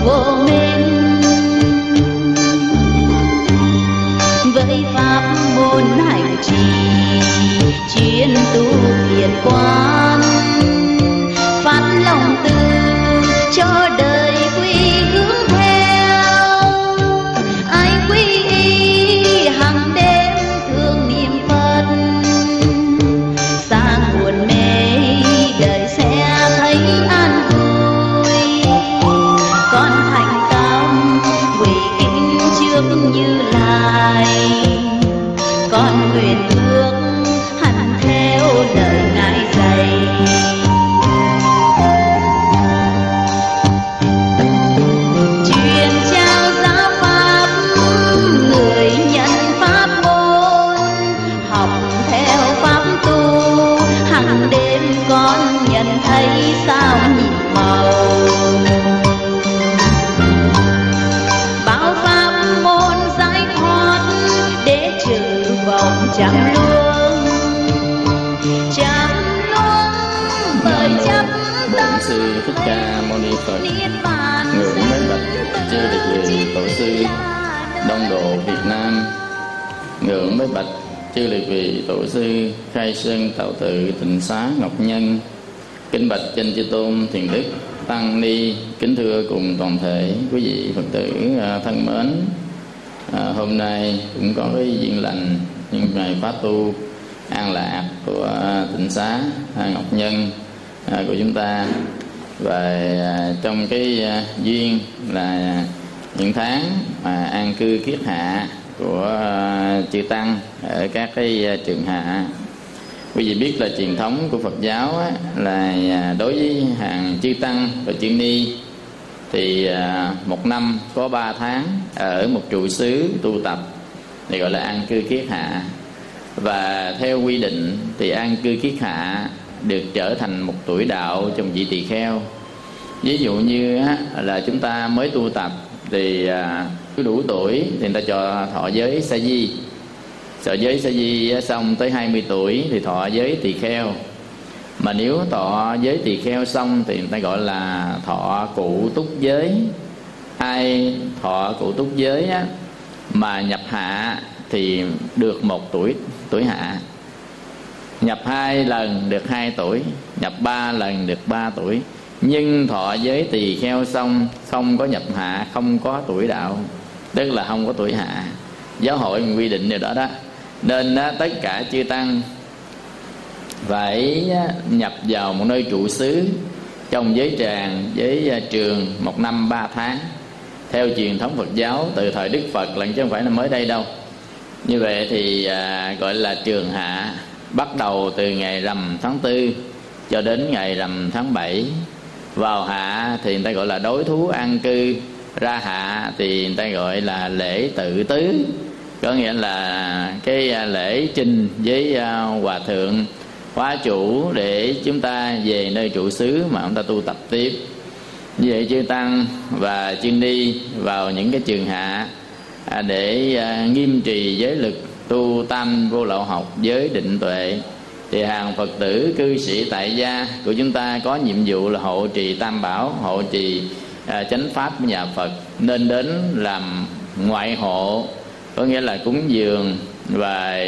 vô minh. Với pháp môn hành trì chuyên tu thiền quán, phát lòng từ cho đời quy hướng theo. Ai quy y hàng đêm thương niệm Phật, xa buồn mê đời sẽ thấy an vui. Con thành tâm quỳ kính trước Như Lai, con nguyện ước hành theo lời Ngài dạy. Truyền trao giáo pháp người nhận pháp môn, học theo pháp tu hàng đêm con nhận thấy sao nhịp màu. Bao pháp môn giải thoát để trừ vòng chạm luông, chạm luông bởi chấp tâm. Bổn sư Thích Ca Mâu Ni Phật ngưỡng mấy bạch chư Liệt Vị Tổ sư Đông Độ Việt Nam, ngưỡng mấy bạch chư Liệt Vị Tổ sư Khai Sơn Tạo Tự Tịnh Xá Ngọc Nhân, kính bạch Chánh Chư Tôn Thiền Đức Tăng Ni, kính thưa cùng toàn thể quý vị Phật tử thân mến. Hôm nay cũng có cái duyên lành những ngày khóa tu an lạc của Tịnh Xá Ngọc Nhân của chúng ta. Và trong cái duyên là những tháng mà an cư kiết hạ của chư tăng ở các cái trường hạ. Quý vị biết là truyền thống của Phật giáo á, là đối với hàng chư tăng và chư ni thì một năm có 3 tháng ở một trụ xứ tu tập thì gọi là an cư kiết hạ. Và theo quy định thì an cư kiết hạ được trở thành một tuổi đạo trong vị tỳ kheo. Ví dụ như là chúng ta mới tu tập thì cứ đủ tuổi thì người ta cho thọ giới sa di. Thọ giới sa di xong tới 20 tuổi thì thọ giới tỳ kheo. Mà nếu thọ giới tỳ kheo xong thì người ta gọi là thọ cụ túc giới. Ai thọ cụ túc giới á, mà nhập hạ thì được 1 tuổi hạ. Nhập 2 lần được 2 tuổi, nhập 3 lần được 3 tuổi. Nhưng thọ giới tỳ kheo xong không có nhập hạ, không có tuổi đạo, tức là không có tuổi hạ. Giáo hội quy định điều đó đó. Nên tất cả chư tăng phải nhập vào một nơi trụ xứ trong giới tràng, giới trường 1 năm 3 tháng theo truyền thống Phật giáo từ thời Đức Phật lần, chứ không phải là mới đây đâu. Như vậy thì gọi là trường hạ, bắt đầu từ ngày rằm tháng 4 cho đến ngày rằm tháng 7. Vào hạ thì người ta gọi là đối thú an cư, ra hạ thì người ta gọi là lễ tự tứ, có nghĩa là cái lễ trình với hòa thượng hóa chủ để chúng ta về nơi trụ xứ mà chúng ta tu tập tiếp. Như vậy chư tăng và chư ni vào những cái trường hạ để nghiêm trì giới lực tu tam vô lậu học, giới định tuệ. Thì hàng Phật tử cư sĩ tại gia của chúng ta có nhiệm vụ là hộ trì tam bảo, hộ trì chánh pháp của nhà Phật, nên đến làm ngoại hộ, có nghĩa là cúng dường và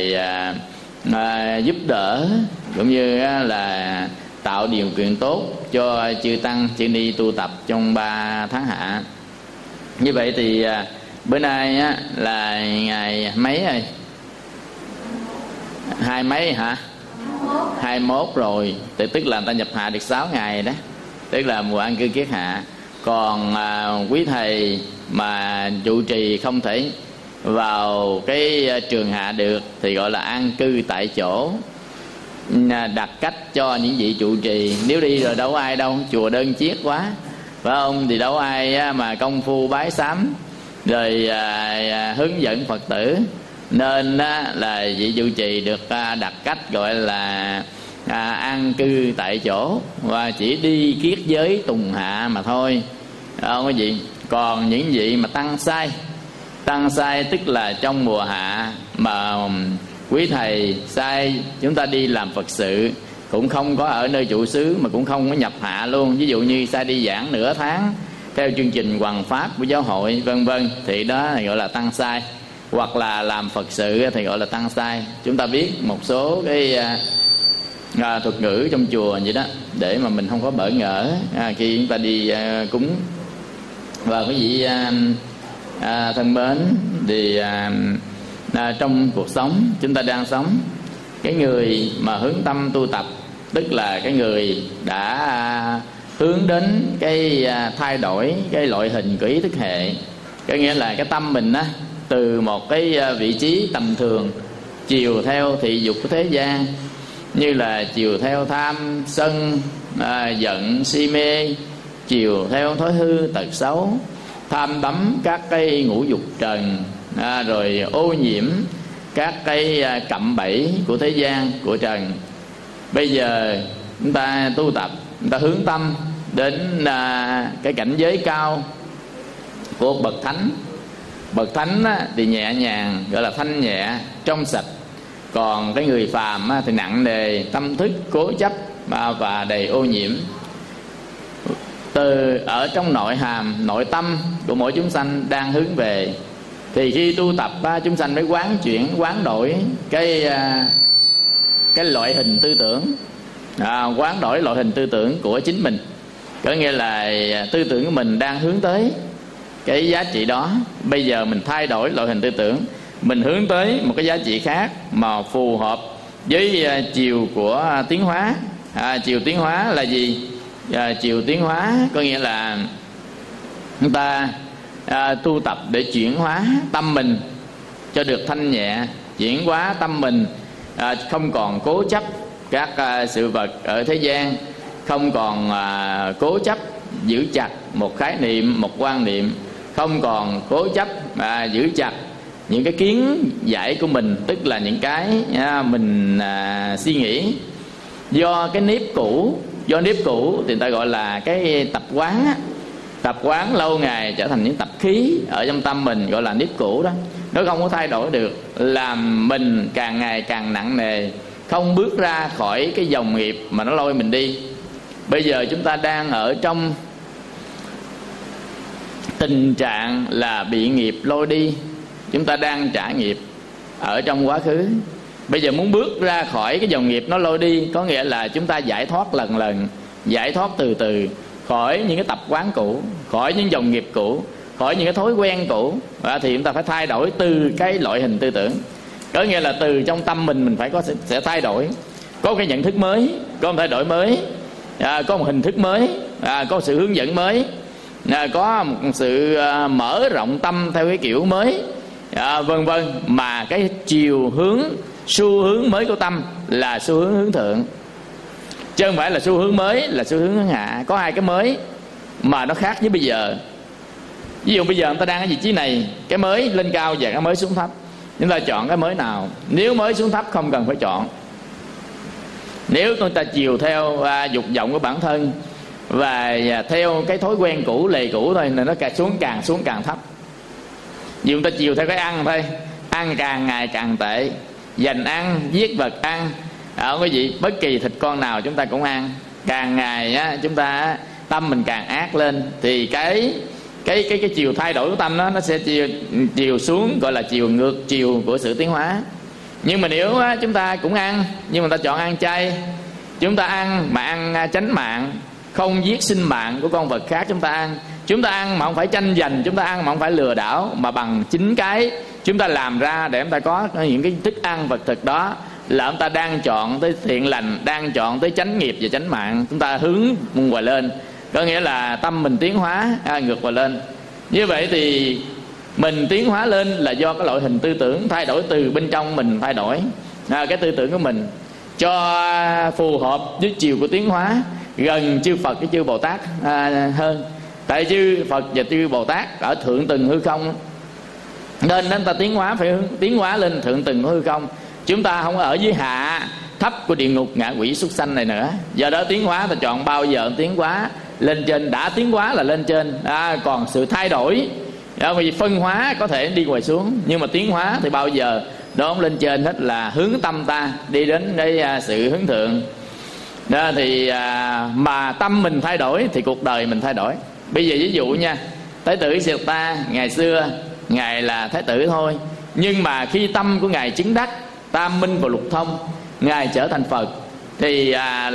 giúp đỡ cũng như là tạo điều kiện tốt cho chư tăng chư ni tu tập trong 3 tháng hạ. Như vậy thì bữa nay là ngày mấy rồi? 20 mấy hả? 21 rồi, thì tức là người ta nhập hạ được 6 ngày đó, tức là mùa an cư kiết hạ. Còn quý thầy mà trụ trì không thể vào cái trường hạ được thì gọi là an cư tại chỗ, đặt cách cho những vị trụ trì. Nếu đi rồi đâu có ai đâu, chùa đơn chiếc quá, phải không? Thì đâu có ai mà công phu bái sám rồi hướng dẫn Phật tử. Nên là vị trụ trì được đặt cách gọi là an cư tại chỗ, và chỉ đi kiết giới tùng hạ mà thôi, không có gì. Còn những vị mà tăng sai tức là trong mùa hạ mà quý thầy sai chúng ta đi làm Phật sự, cũng không có ở nơi trụ xứ mà cũng không có nhập hạ luôn. Ví dụ như sai đi giảng nửa tháng theo chương trình hoằng pháp của giáo hội vân vân, thì đó gọi là tăng sai. Hoặc là làm Phật sự thì gọi là tăng sai. Chúng ta biết một số cái thuật ngữ trong chùa vậy đó, để mà mình không có bỡ ngỡ khi chúng ta đi cúng. Và quý vị thân mến, thì trong cuộc sống chúng ta đang sống, cái người mà hướng tâm tu tập, tức là cái người đã hướng đến cái thay đổi cái loại hình của ý thức hệ. Có nghĩa là cái tâm mình á, từ một cái vị trí tầm thường chiều theo thị dục của thế gian, như là chiều theo tham sân giận si mê, chiều theo thói hư tật xấu, tham đắm các cái ngũ dục trần, rồi ô nhiễm các cái cạm bẫy của thế gian, của trần. Bây giờ chúng ta tu tập, chúng ta hướng tâm đến cái cảnh giới cao của bậc thánh. Bậc thánh thì nhẹ nhàng, gọi là thanh nhẹ, trong sạch. Còn cái người phàm thì nặng nề, tâm thức cố chấp và đầy ô nhiễm. Từ ở trong nội hàm, nội tâm của mỗi chúng sanh đang hướng về, thì khi tu tập chúng sanh mới quán chuyển, quán đổi cái loại hình tư tưởng, quán đổi loại hình tư tưởng của chính mình. Có nghĩa là tư tưởng của mình đang hướng tới cái giá trị đó. Bây giờ mình thay đổi loại hình tư tưởng, mình hướng tới một cái giá trị khác mà phù hợp với chiều của tiến hóa. Chiều tiến hóa là gì? Chiều tiến hóa có nghĩa là chúng ta tu tập để chuyển hóa tâm mình cho được thanh nhẹ, chuyển hóa tâm mình không còn cố chấp các sự vật ở thế gian, không còn cố chấp giữ chặt một khái niệm, một quan niệm, không còn cố chấp giữ chặt những cái kiến giải của mình, tức là những cái mình suy nghĩ do cái nếp cũ. Do nếp cũ thì người ta gọi là cái tập quán á. Tập quán lâu ngày trở thành những tập khí ở trong tâm mình, gọi là nếp cũ đó. Nó không có thay đổi được, làm mình càng ngày càng nặng nề, không bước ra khỏi cái dòng nghiệp mà nó lôi mình đi. Bây giờ chúng ta đang ở trong tình trạng là bị nghiệp lôi đi. Chúng ta đang trả nghiệp ở trong quá khứ. Bây giờ muốn bước ra khỏi cái dòng nghiệp nó lôi đi, có nghĩa là chúng ta giải thoát lần lần, giải thoát từ từ khỏi những cái tập quán cũ, khỏi những dòng nghiệp cũ, khỏi những cái thói quen cũ. Thì chúng ta phải thay đổi từ cái loại hình tư tưởng. Có nghĩa là từ trong tâm mình phải sẽ thay đổi. Có cái nhận thức mới, có một thay đổi mới, có một hình thức mới, có một sự hướng dẫn mới, có một sự mở rộng tâm theo cái kiểu mới, vân vân. Mà cái chiều hướng, xu hướng mới của tâm là xu hướng hướng thượng, chứ không phải là xu hướng mới là xu hướng hướng hạ. Có hai cái mới mà nó khác với bây giờ. Ví dụ bây giờ người ta đang ở vị trí này, cái mới lên cao và cái mới xuống thấp, chúng ta chọn cái mới nào? Nếu mới xuống thấp không cần phải chọn. Nếu chúng ta chiều theo dục vọng của bản thân và theo cái thói quen cũ, lề cũ thôi, là nó càng xuống càng thấp. Vì chúng ta chiều theo cái ăn thôi, ăn càng ngày càng tệ, dành ăn, giết vật ăn. Quý vị, bất kỳ thịt con nào chúng ta cũng ăn. Càng ngày chúng ta tâm mình càng ác lên, thì cái chiều thay đổi của tâm nó sẽ chiều xuống, gọi là chiều ngược chiều của sự tiến hóa. Nhưng mà nếu chúng ta cũng ăn, nhưng mà ta chọn ăn chay, chúng ta ăn mà ăn chánh mạng, không giết sinh mạng của con vật khác chúng ta ăn. Chúng ta ăn mà không phải tranh giành, chúng ta ăn mà không phải lừa đảo, mà bằng chính cái chúng ta làm ra để chúng ta có những cái thức ăn vật thực đó, là chúng ta đang chọn tới thiện lành, đang chọn tới chánh nghiệp và chánh mạng. Chúng ta hướng ngoài lên, có nghĩa là tâm mình tiến hóa ngược vào lên. Như vậy thì mình tiến hóa lên là do cái loại hình tư tưởng thay đổi từ bên trong mình thay đổi. Cái tư tưởng của mình cho phù hợp với chiều của tiến hóa, gần chư Phật với chư Bồ Tát hơn. Tại chư Phật và chư Bồ Tát ở thượng tầng hư không, nên chúng ta tiến hóa phải tiến hóa lên thượng tầng hư không. Chúng ta không ở dưới hạ thấp của địa ngục, ngạ quỷ, súc sanh này nữa. Do đó tiến hóa ta chọn bao giờ tiến hóa lên trên. Đã tiến hóa là lên trên, còn sự thay đổi, vì phân hóa có thể đi ngoài xuống, nhưng mà tiến hóa thì bao giờ đó lên trên hết, là hướng tâm ta đi đến cái sự hướng thượng. Đó thì mà tâm mình thay đổi thì cuộc đời mình thay đổi. Bây giờ ví dụ nha, Thái tử Siddhartha ngày xưa ngài là thái tử thôi, nhưng mà khi tâm của ngài chứng đắc tam minh và lục thông, ngài trở thành Phật thì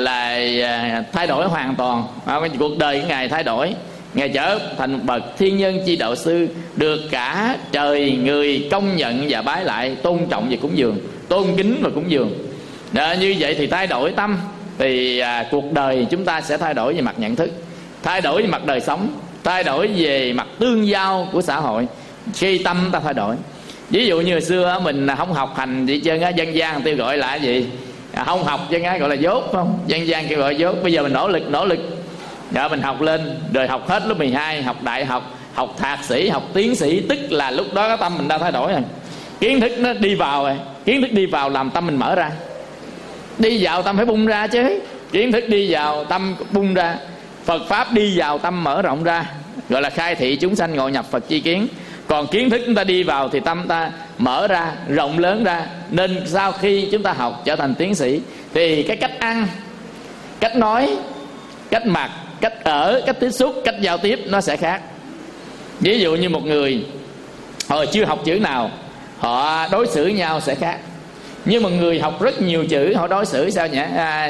thay đổi hoàn toàn. Cuộc đời của ngài thay đổi, ngài trở thành một bậc thiên nhân chi đạo sư, được cả trời người công nhận và bái lại, tôn trọng và cúng dường, tôn kính và cúng dường. Như vậy thì thay đổi tâm thì cuộc đời chúng ta sẽ thay đổi về mặt nhận thức, thay đổi về mặt đời sống, thay đổi về mặt tương giao của xã hội. Khi tâm ta thay đổi, ví dụ như hồi xưa mình không học hành gì trơn á, dân gian tôi gọi là gì, không học chân á gọi là dốt, không dân gian kêu gọi dốt. Bây giờ mình nỗ lực rồi mình học lên, rồi học hết lớp 12, học đại học, học thạc sĩ, học tiến sĩ, tức là lúc đó cái tâm mình đã thay đổi rồi. Kiến thức nó đi vào rồi, kiến thức đi vào làm tâm mình mở ra, đi vào tâm phải bung ra chứ. Kiến thức đi vào tâm bung ra, Phật pháp đi vào tâm mở rộng ra, gọi là khai thị chúng sanh ngộ nhập Phật chi kiến. Còn kiến thức chúng ta đi vào thì tâm ta mở ra, rộng lớn ra. Nên sau khi chúng ta học trở thành tiến sĩ thì cái cách ăn, cách nói, cách mặc, cách ở, cách tiếp xúc, cách giao tiếp nó sẽ khác. Ví dụ như một người hồi chưa học chữ nào, họ đối xử nhau sẽ khác. Nhưng mà người học rất nhiều chữ, họ đối xử sao nhỉ?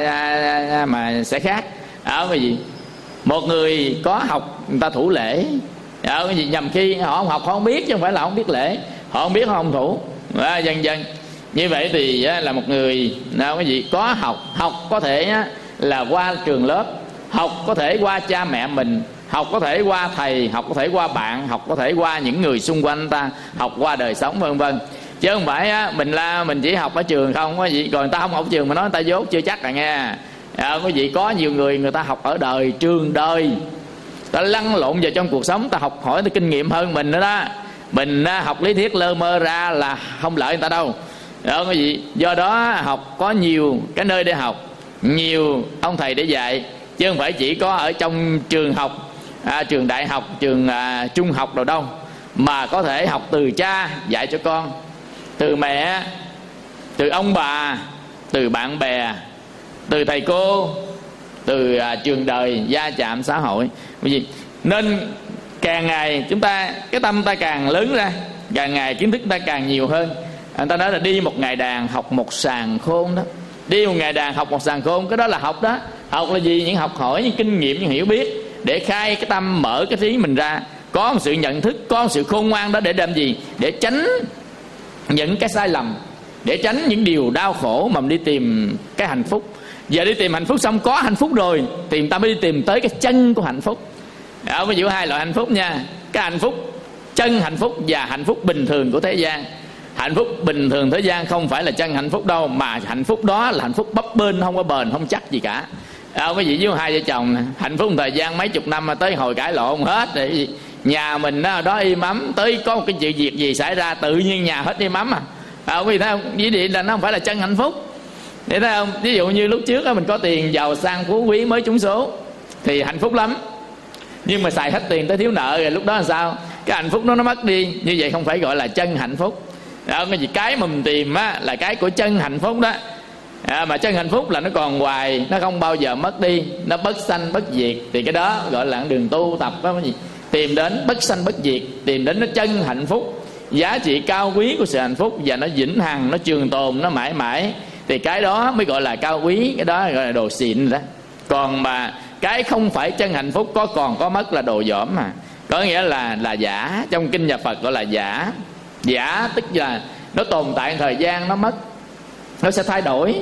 Mà sẽ khác. Cái gì? Một người có học người ta thủ lễ, cái gì nhầm khi họ không học họ không biết, chứ không phải là không biết lễ. Họ không biết họ không thủ, dần dần. Như vậy thì là một người cái gì có học có thể là qua trường lớp, học có thể qua cha mẹ mình, học có thể qua thầy, học có thể qua bạn, học có thể qua những người xung quanh ta, học qua đời sống vân vân. Chứ không phải mình chỉ học ở trường không có gì, còn người ta không học trường mà nói người ta dốt chưa chắc nghe. Quý vị, có nhiều người ta học ở đời, trường đời, ta lăn lộn vào trong cuộc sống, ta học hỏi, ta kinh nghiệm hơn mình nữa đó. Mình học lý thuyết lơ mơ ra là không lợi người ta đâu. Quý vị, do đó học có nhiều cái nơi để học, nhiều ông thầy để dạy, chứ không phải chỉ có ở trong trường học, trường đại học, trường trung học đâu đâu, mà có thể học từ cha dạy cho con, từ mẹ, từ ông bà, từ bạn bè, từ thầy cô, từ trường đời, gia chạm xã hội. Bởi vì nên càng ngày chúng ta, cái tâm ta càng lớn ra, càng ngày kiến thức ta càng nhiều hơn. Người ta nói là đi một ngày đàn học một sàng khôn đó. Đi một ngày đàn học một sàng khôn, cái đó là học đó. Học là gì? Những học hỏi, những kinh nghiệm, những hiểu biết, để khai cái tâm, mở cái trí mình ra, có một sự nhận thức, có một sự khôn ngoan đó, để làm gì? Để tránh những cái sai lầm, để tránh những điều đau khổ mà mình đi tìm cái hạnh phúc. Giờ đi tìm hạnh phúc xong có hạnh phúc rồi thì người ta mới đi tìm tới cái chân của hạnh phúc. Ví dụ hai loại hạnh phúc nha. Cái hạnh phúc chân hạnh phúc và hạnh phúc bình thường của thế gian. Hạnh phúc bình thường thế gian không phải là chân hạnh phúc đâu, mà hạnh phúc đó là hạnh phúc bấp bênh, không có bền, không chắc gì cả. Quý vị, với hai vợ chồng nè, hạnh phúc một thời gian mấy chục năm mà tới hồi cãi lộn hết rồi. Nhà mình đó im ấm, tới có một cái chuyện việc gì xảy ra tự nhiên nhà hết im ấm quý vị thấy không? Vì vậy là nó không phải là chân hạnh phúc. Để thấy không? Ví dụ như lúc trước mình có tiền giàu sang phú quý mới trúng số thì hạnh phúc lắm. Nhưng mà xài hết tiền tới thiếu nợ rồi, lúc đó là sao? Cái hạnh phúc nó mất đi. Như vậy không phải gọi là chân hạnh phúc. Cái mà mình tìm là cái của chân hạnh phúc đó. Mà chân hạnh phúc là nó còn hoài, nó không bao giờ mất đi, nó bất sanh bất diệt. Thì cái đó gọi là đường tu tập đó. Tìm đến bất sanh bất diệt, tìm đến nó chân hạnh phúc, giá trị cao quý của sự hạnh phúc, và nó vĩnh hằng, nó trường tồn, nó mãi mãi. Thì cái đó mới gọi là cao quý, cái đó gọi là đồ xịn đó. Còn mà cái không phải chân hạnh phúc, còn có mất là đồ dỏm mà. Có nghĩa là giả. Trong kinh nhà Phật gọi là giả. Giả tức là nó tồn tại thời gian, nó mất, nó sẽ thay đổi.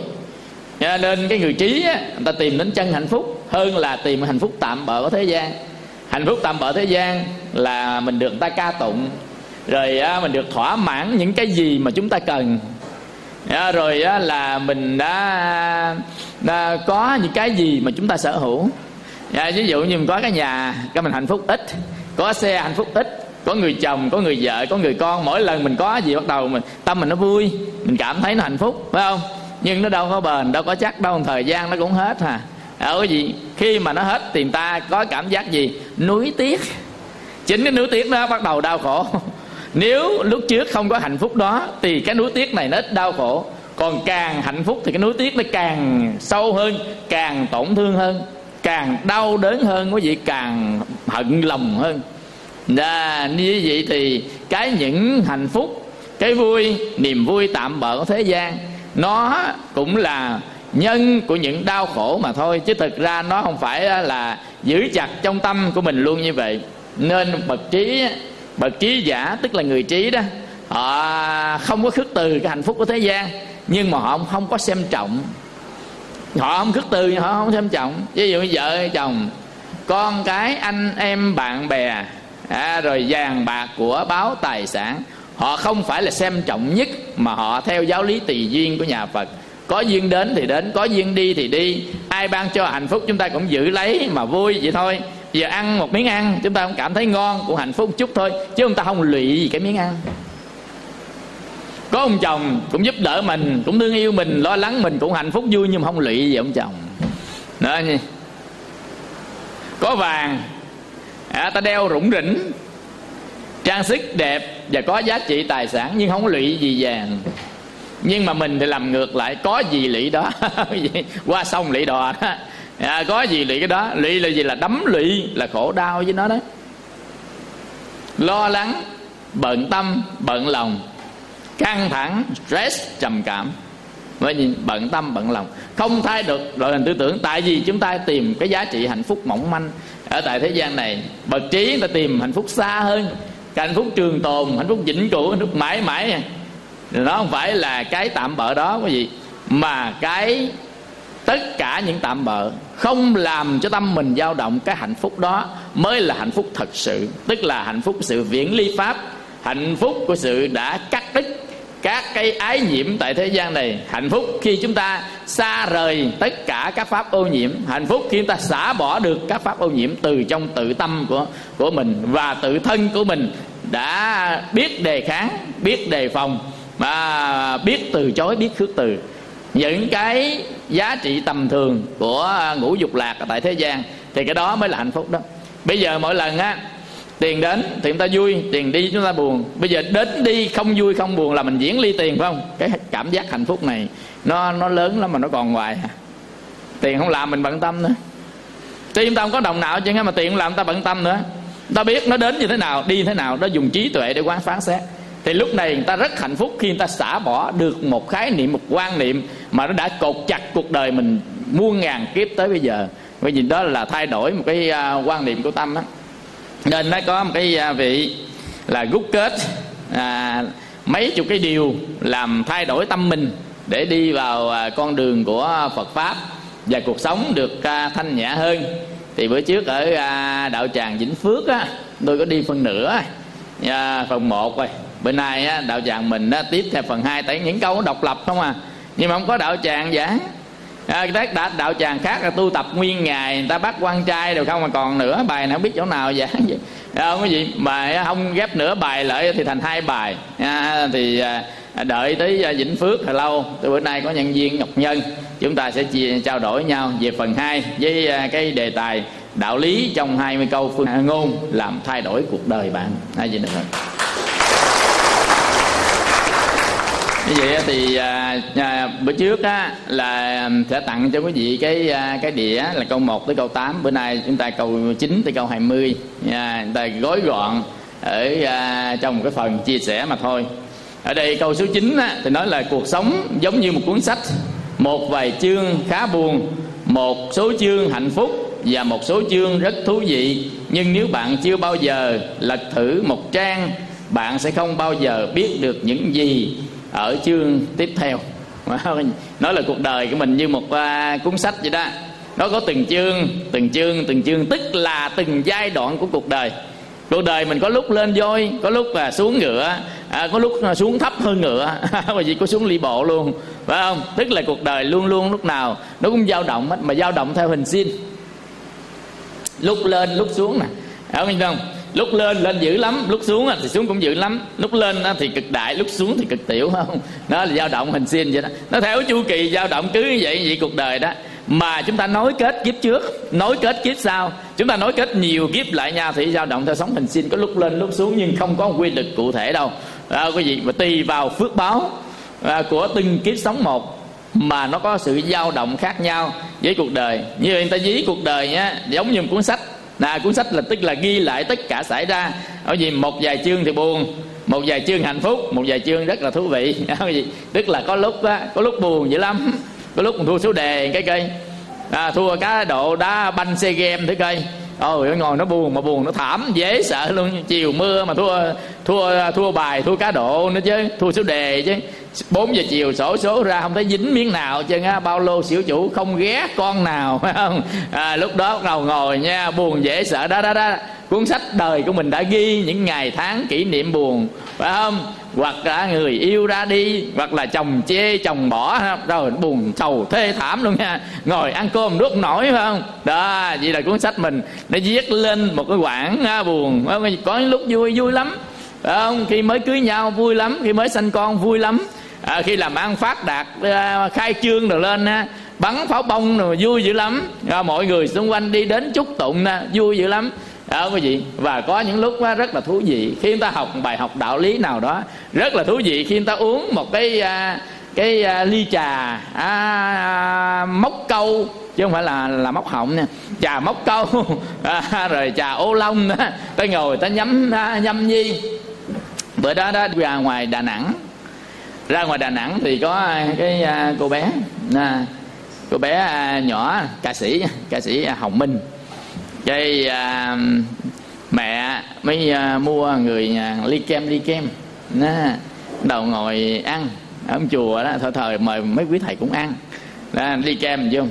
Nên cái người trí người ta tìm đến chân hạnh phúc hơn là tìm hạnh phúc tạm bợ của thế gian. Hạnh phúc tạm bợ thế gian là mình được người ta ca tụng, rồi mình được thỏa mãn những cái gì mà chúng ta cần, rồi là mình đã có những cái gì mà chúng ta sở hữu. Ví dụ như mình có cái nhà, cái mình hạnh phúc ít, có xe hạnh phúc ít, có người chồng, có người vợ, có người con. Mỗi lần mình có gì bắt đầu tâm mình nó vui, mình cảm thấy nó hạnh phúc, phải không? Nhưng nó đâu có bền, đâu có chắc đâu, một thời gian nó cũng hết cái gì? Khi mà nó hết thì người ta có cảm giác gì? Nuối tiếc. Chính cái nuối tiếc đó bắt đầu đau khổ. Nếu lúc trước không có hạnh phúc đó thì cái nuối tiếc này nó ít đau khổ. Còn càng hạnh phúc thì cái nuối tiếc nó càng sâu hơn, càng tổn thương hơn. càng đau đớn hơn, quý vị càng hận lòng hơn. Như vậy thì những hạnh phúc, cái vui, niềm vui tạm bợ của thế gian, nó cũng là nhân của những đau khổ mà thôi, chứ thực ra nó không phải là giữ chặt trong tâm của mình luôn như vậy. Nên bậc trí giả, tức là người trí đó, họ không có khước từ cái hạnh phúc của thế gian, nhưng mà họ không có xem trọng. Họ không khước từ, họ không xem trọng. Ví dụ vợ chồng, con cái, anh em, bạn bè, rồi vàng bạc của báo tài sản, họ không phải là xem trọng nhất, mà họ theo giáo lý tùy duyên của nhà Phật. Có duyên đến thì đến, có duyên đi thì đi. Ai ban cho hạnh phúc chúng ta cũng giữ lấy mà vui vậy thôi. Giờ ăn một miếng ăn chúng ta không cảm thấy ngon, cũng hạnh phúc chút thôi, chứ chúng ta không lụy gì cái miếng ăn. Có ông chồng cũng giúp đỡ mình, cũng thương yêu mình, lo lắng mình, cũng hạnh phúc vui, nhưng mà không lụy gì ông chồng đó. Có vàng, ta đeo rủng rỉnh, trang sức đẹp và có giá trị tài sản, nhưng không có lụy gì vàng. Nhưng mà mình thì làm ngược lại, có gì lụy đó. Qua sông lụy đò đó. Có gì lụy cái đó. Lụy là gì? Là đắm lụy, là khổ đau với nó đó. Lo lắng, bận tâm, bận lòng, căng thẳng, stress, trầm cảm. Bởi vì bận tâm, bận lòng, không thay được loại hình tư tưởng. Tại vì chúng ta tìm cái giá trị hạnh phúc mỏng manh ở tại thế gian này. Bậc trí người ta tìm hạnh phúc xa hơn, cái hạnh phúc trường tồn, hạnh phúc vĩnh cửu, hạnh phúc mãi mãi. Nó không phải là cái tạm bợ đó quý vị, mà tất cả những tạm bợ không làm cho tâm mình dao động, cái hạnh phúc đó mới là hạnh phúc thật sự. Tức là hạnh phúc sự viễn ly pháp, hạnh phúc của sự đã cắt đứt các cái ái nhiễm tại thế gian này. Hạnh phúc khi chúng ta xa rời tất cả các pháp ô nhiễm. Hạnh phúc khi chúng ta xả bỏ được các pháp ô nhiễm từ trong tự tâm của mình, và tự thân của mình đã biết đề kháng, biết đề phòng, mà biết từ chối, biết khước từ những cái giá trị tầm thường của ngũ dục lạc ở tại thế gian, thì cái đó mới là hạnh phúc đó. Bây giờ mỗi lần tiền đến thì chúng ta vui, tiền đi chúng ta buồn. Bây giờ đến đi không vui không buồn là mình diễn ly tiền, phải không? Cái cảm giác hạnh phúc này nó lớn lắm mà nó còn hoài. Tiền không làm mình bận tâm nữa. Tuy chúng ta không có đồng nào chứ mà tiền không làm chúng ta bận tâm nữa. Chúng ta biết nó đến như thế nào, đi như thế nào, nó dùng trí tuệ để quán phán xét. Thì lúc này người ta rất hạnh phúc khi người ta xả bỏ được một khái niệm, một quan niệm mà nó đã cột chặt cuộc đời mình muôn ngàn kiếp tới bây giờ. Bởi vì đó là thay đổi một cái quan niệm của tâm á. Nên nó có một cái vị là rút kết mấy chục cái điều làm thay đổi tâm mình để đi vào con đường của Phật Pháp và cuộc sống được thanh nhã hơn. Thì bữa trước ở đạo tràng Vĩnh Phước á, tôi có đi phần nửa, phần 1 rồi. Bữa nay đạo tràng mình tiếp theo phần 2, tại những câu độc lập không nhưng mà không có đạo tràng giảng. Các đạo tràng khác là tu tập nguyên ngày, người ta bắt quan trai đều không, mà còn nửa bài nào không biết chỗ nào giảng vậy. Không có gì mà không ghép nửa bài lại thì thành 2 bài. Thì đợi tới Vĩnh Phước hồi lâu. Từ bữa nay có nhân viên Ngọc Nhân, chúng ta sẽ trao đổi nhau về phần 2 với cái đề tài đạo lý trong 20 câu phương ngôn làm thay đổi cuộc đời bạn. Gì nữa rồi. Như vậy thì bữa trước là sẽ tặng cho quý vị cái đĩa là câu 1 tới câu 8. Bữa nay chúng ta câu 9 tới câu 20. Chúng ta gói gọn ở trong một cái phần chia sẻ mà thôi. Ở đây câu số 9 thì nói là cuộc sống giống như một cuốn sách, một vài chương khá buồn, một số chương hạnh phúc và một số chương rất thú vị. Nhưng nếu bạn chưa bao giờ lật thử một trang, bạn sẽ không bao giờ biết được những gì ở chương tiếp theo. Nói là cuộc đời của mình như một cuốn sách vậy đó. Nó có từng chương, tức là từng giai đoạn của cuộc đời. Cuộc đời mình có lúc lên voi, có lúc xuống ngựa, có lúc xuống thấp hơn ngựa, bởi vì có xuống đi bộ luôn, phải không? Tức là cuộc đời luôn luôn lúc nào nó cũng dao động hết, mà dao động theo hình sin. Lúc lên lúc xuống nè, không? Lúc lên dữ lắm, lúc xuống thì xuống cũng dữ lắm. Lúc lên thì cực đại, lúc xuống thì cực tiểu, không? Nó là dao động hình sin vậy đó. Nó theo chu kỳ dao động cứ như vậy cuộc đời đó. Mà chúng ta nối kết kiếp trước, nối kết kiếp sau, chúng ta nối kết nhiều kiếp lại nhau thì dao động theo sóng hình sin, có lúc lên lúc xuống, nhưng không có quy luật cụ thể đâu. Cái gì mà tùy vào phước báo của từng kiếp sống một mà nó có sự dao động khác nhau. với cuộc đời. Như người ta ví cuộc đời nhá, giống như một cuốn sách. Cuốn sách là tức là ghi lại tất cả xảy ra. Ở gì một vài chương thì buồn, một vài chương hạnh phúc, một vài chương rất là thú vị. Tức là có lúc buồn dữ lắm, có lúc còn thua số đề cái cây, thua cá độ đá banh xe game thứ cây. Ôi ngồi nó buồn, mà buồn nó thảm dễ sợ luôn. Chiều mưa mà thua bài, thua cá độ nữa chứ, thua số đề chứ. 4 giờ chiều sổ số ra không thấy dính miếng nào chứ, bao lô xỉu chủ không ghé con nào, phải không? Lúc đó bắt đầu ngồi nha, buồn dễ sợ đó. Cuốn sách đời của mình đã ghi những ngày tháng kỷ niệm buồn, phải không? Hoặc là người yêu ra đi, hoặc là chồng chê chồng bỏ, rồi buồn sầu thê thảm luôn nha. Ngồi ăn cơm nuốt nổi, phải không? Đó, vậy là cuốn sách mình nó viết lên một cái quãng buồn. Có những lúc vui lắm, phải không? Khi mới cưới nhau vui lắm, khi mới sanh con vui lắm, khi làm ăn phát đạt, khai trương rồi lên bắn pháo bông rồi vui dữ lắm. Mọi người xung quanh đi đến chúc tụng vui dữ lắm. Đó quý vị. Và có những lúc rất là thú vị khi người ta học bài học đạo lý nào đó, rất là thú vị khi người ta uống một cái ly trà mốc câu, chứ không phải là móc họng nha, trà móc câu rồi trà ô long đó. Ta ngồi ta nhâm nhi. Bữa đó ra ngoài Đà Nẵng thì có cái cô bé nhỏ, ca sĩ Hồng Minh. Cái mẹ mới mua người ly kem đầu ngồi ăn ở ông chùa đó, thời mời mấy quý thầy cũng ăn đó, ly kem vô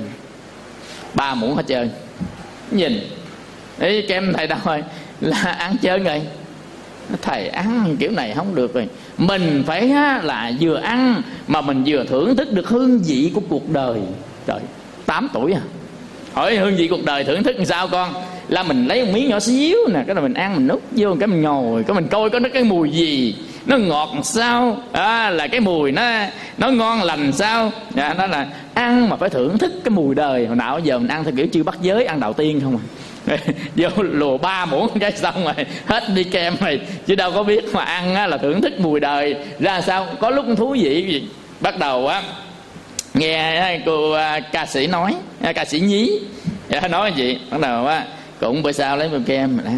3 muỗng hết trơn. Nhìn ấy kem thầy đâu rồi, là ăn trơn rồi. Thầy ăn kiểu này không được rồi, mình phải là vừa ăn mà mình vừa thưởng thức được hương vị của cuộc đời. Trời, 8 tuổi hỏi hương vị cuộc đời thưởng thức làm sao con? Là mình lấy một miếng nhỏ xíu nè, cái là mình ăn, mình nút vô, cái mình ngồi, cái mình coi có cái mùi gì, nó ngọt làm sao, là cái mùi nó ngon lành sao. Nó là ăn mà phải thưởng thức cái mùi đời. Hồi nào giờ mình ăn theo kiểu chưa bắt giới, ăn đạo tiên không vô lùa 3 muỗng cái xong rồi hết đi kem rồi, chứ đâu có biết mà ăn là thưởng thức mùi đời ra sao. Có lúc thú vị gì bắt đầu nghe cô ca sĩ nói, ca sĩ Nhí nói gì, bắt đầu cũng bữa sau lấy một kem mình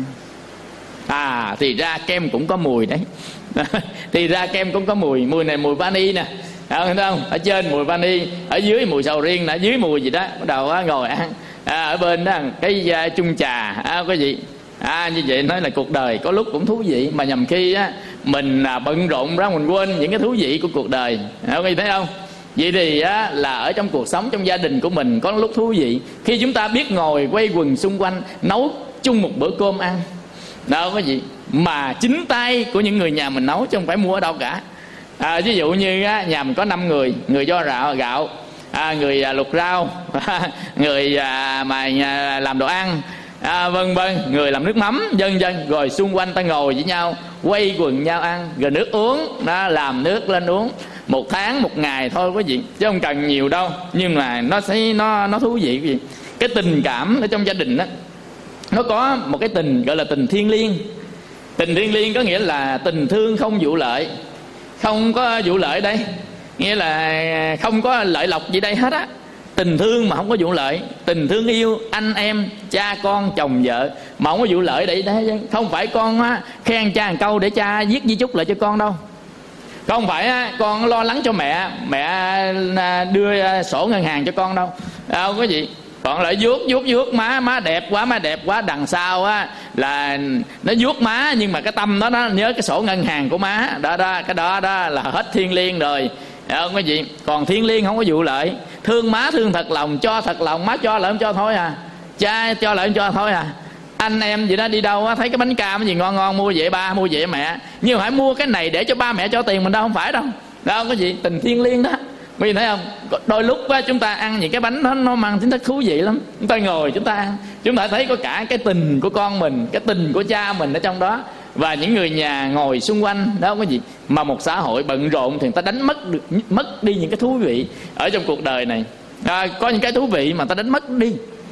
ăn. Thì ra kem cũng có mùi đấy. Thì ra kem cũng có mùi này mùi vani nè, thấy không? Ở trên mùi vani, ở dưới mùi sầu riêng, ở dưới mùi gì đó. Bắt đầu ngồi ăn, ở bên đó cái chung trà, cái gì như vậy. Nói là cuộc đời có lúc cũng thú vị, mà nhầm khi mình bận rộn ra mình quên những cái thú vị của cuộc đời. Thấy không? Vậy thì là ở trong cuộc sống, trong gia đình của mình có lúc thú vị khi chúng ta biết ngồi quay quần xung quanh nấu chung một bữa cơm ăn. Đâu có gì mà chính tay của những người nhà mình nấu, chứ không phải mua ở đâu cả. Ví dụ như nhà mình có 5 người, người do gạo, người luộc rau, người mà làm đồ ăn, vân vân, người làm nước mắm, vân vân. Rồi xung quanh ta ngồi với nhau, quay quần nhau ăn, rồi nước uống, làm nước lên uống 1 tháng 1 ngày thôi quý vị, chứ không cần nhiều đâu. Nhưng mà nó thú vị quý vị. Cái tình cảm ở trong gia đình đó, nó có một cái tình gọi là tình thiêng liêng. Tình thiêng liêng có nghĩa là tình thương không vụ lợi. Không có vụ lợi đây, nghĩa là không có lợi lộc gì đây hết á. Tình thương mà không có vụ lợi. Tình thương yêu anh em, cha con, chồng vợ mà không có vụ lợi đây. Không phải con khen cha một câu để cha viết di chúc lại cho con đâu. Không phải con lo lắng cho mẹ đưa sổ ngân hàng cho con đâu. Đâu có gì. Còn lại vuốt má đẹp quá, đằng sau là nó vuốt má nhưng mà cái tâm đó nó nhớ cái sổ ngân hàng của má đó, cái đó là hết thiêng liêng rồi. Không có gì. Còn thiêng liêng không có vụ lợi. Thương má thương thật lòng, cho thật lòng, má cho lại không cho thôi cha cho lại không cho thôi Anh em gì đó đi đâu thấy cái bánh cam gì ngon mua về ba, mua về mẹ, nhưng phải mua cái này để cho ba mẹ cho tiền mình đâu, không phải đâu. Đâu có gì. Tình thiêng liêng đó. Vì thấy không, đôi lúc chúng ta ăn những cái bánh đó nó mang tính chất thú vị lắm. Chúng ta ngồi chúng ta ăn, chúng ta thấy có cả cái tình của con mình, cái tình của cha mình ở trong đó, và những người nhà ngồi xung quanh đó. Không có gì. Mà một xã hội bận rộn thì người ta đánh mất đi những cái thú vị ở trong cuộc đời này. Có những cái thú vị mà ta đánh mất đi.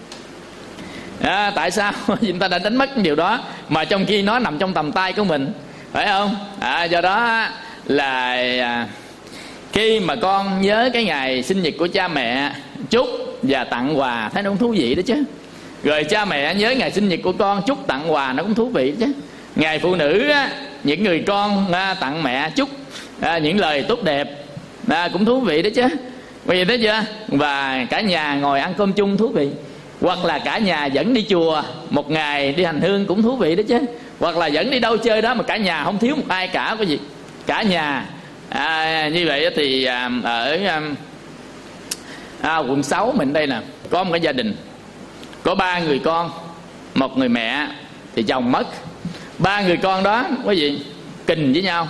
Tại sao người ta đã đánh mất điều đó mà trong khi nó nằm trong tầm tay của mình, phải không? Do đó là khi mà con nhớ cái ngày sinh nhật của cha mẹ, chúc và tặng quà, thấy nó cũng thú vị đó chứ. Rồi cha mẹ nhớ ngày sinh nhật của con, chúc tặng quà nó cũng thú vị chứ. Ngày phụ nữ á, những người con tặng mẹ chúc những lời tốt đẹp cũng thú vị đó chứ. Bởi vì thấy chưa? Và cả nhà ngồi ăn cơm chung thú vị. Hoặc là cả nhà dẫn đi chùa một ngày đi hành hương cũng thú vị đó chứ. Hoặc là dẫn đi đâu chơi đó mà cả nhà không thiếu một ai cả, có gì cả nhà. Như vậy thì ở quận 6 mình đây nè, có một cái gia đình có 3 người con, 1 người mẹ thì chồng mất. 3 người con đó quý vị kình với nhau,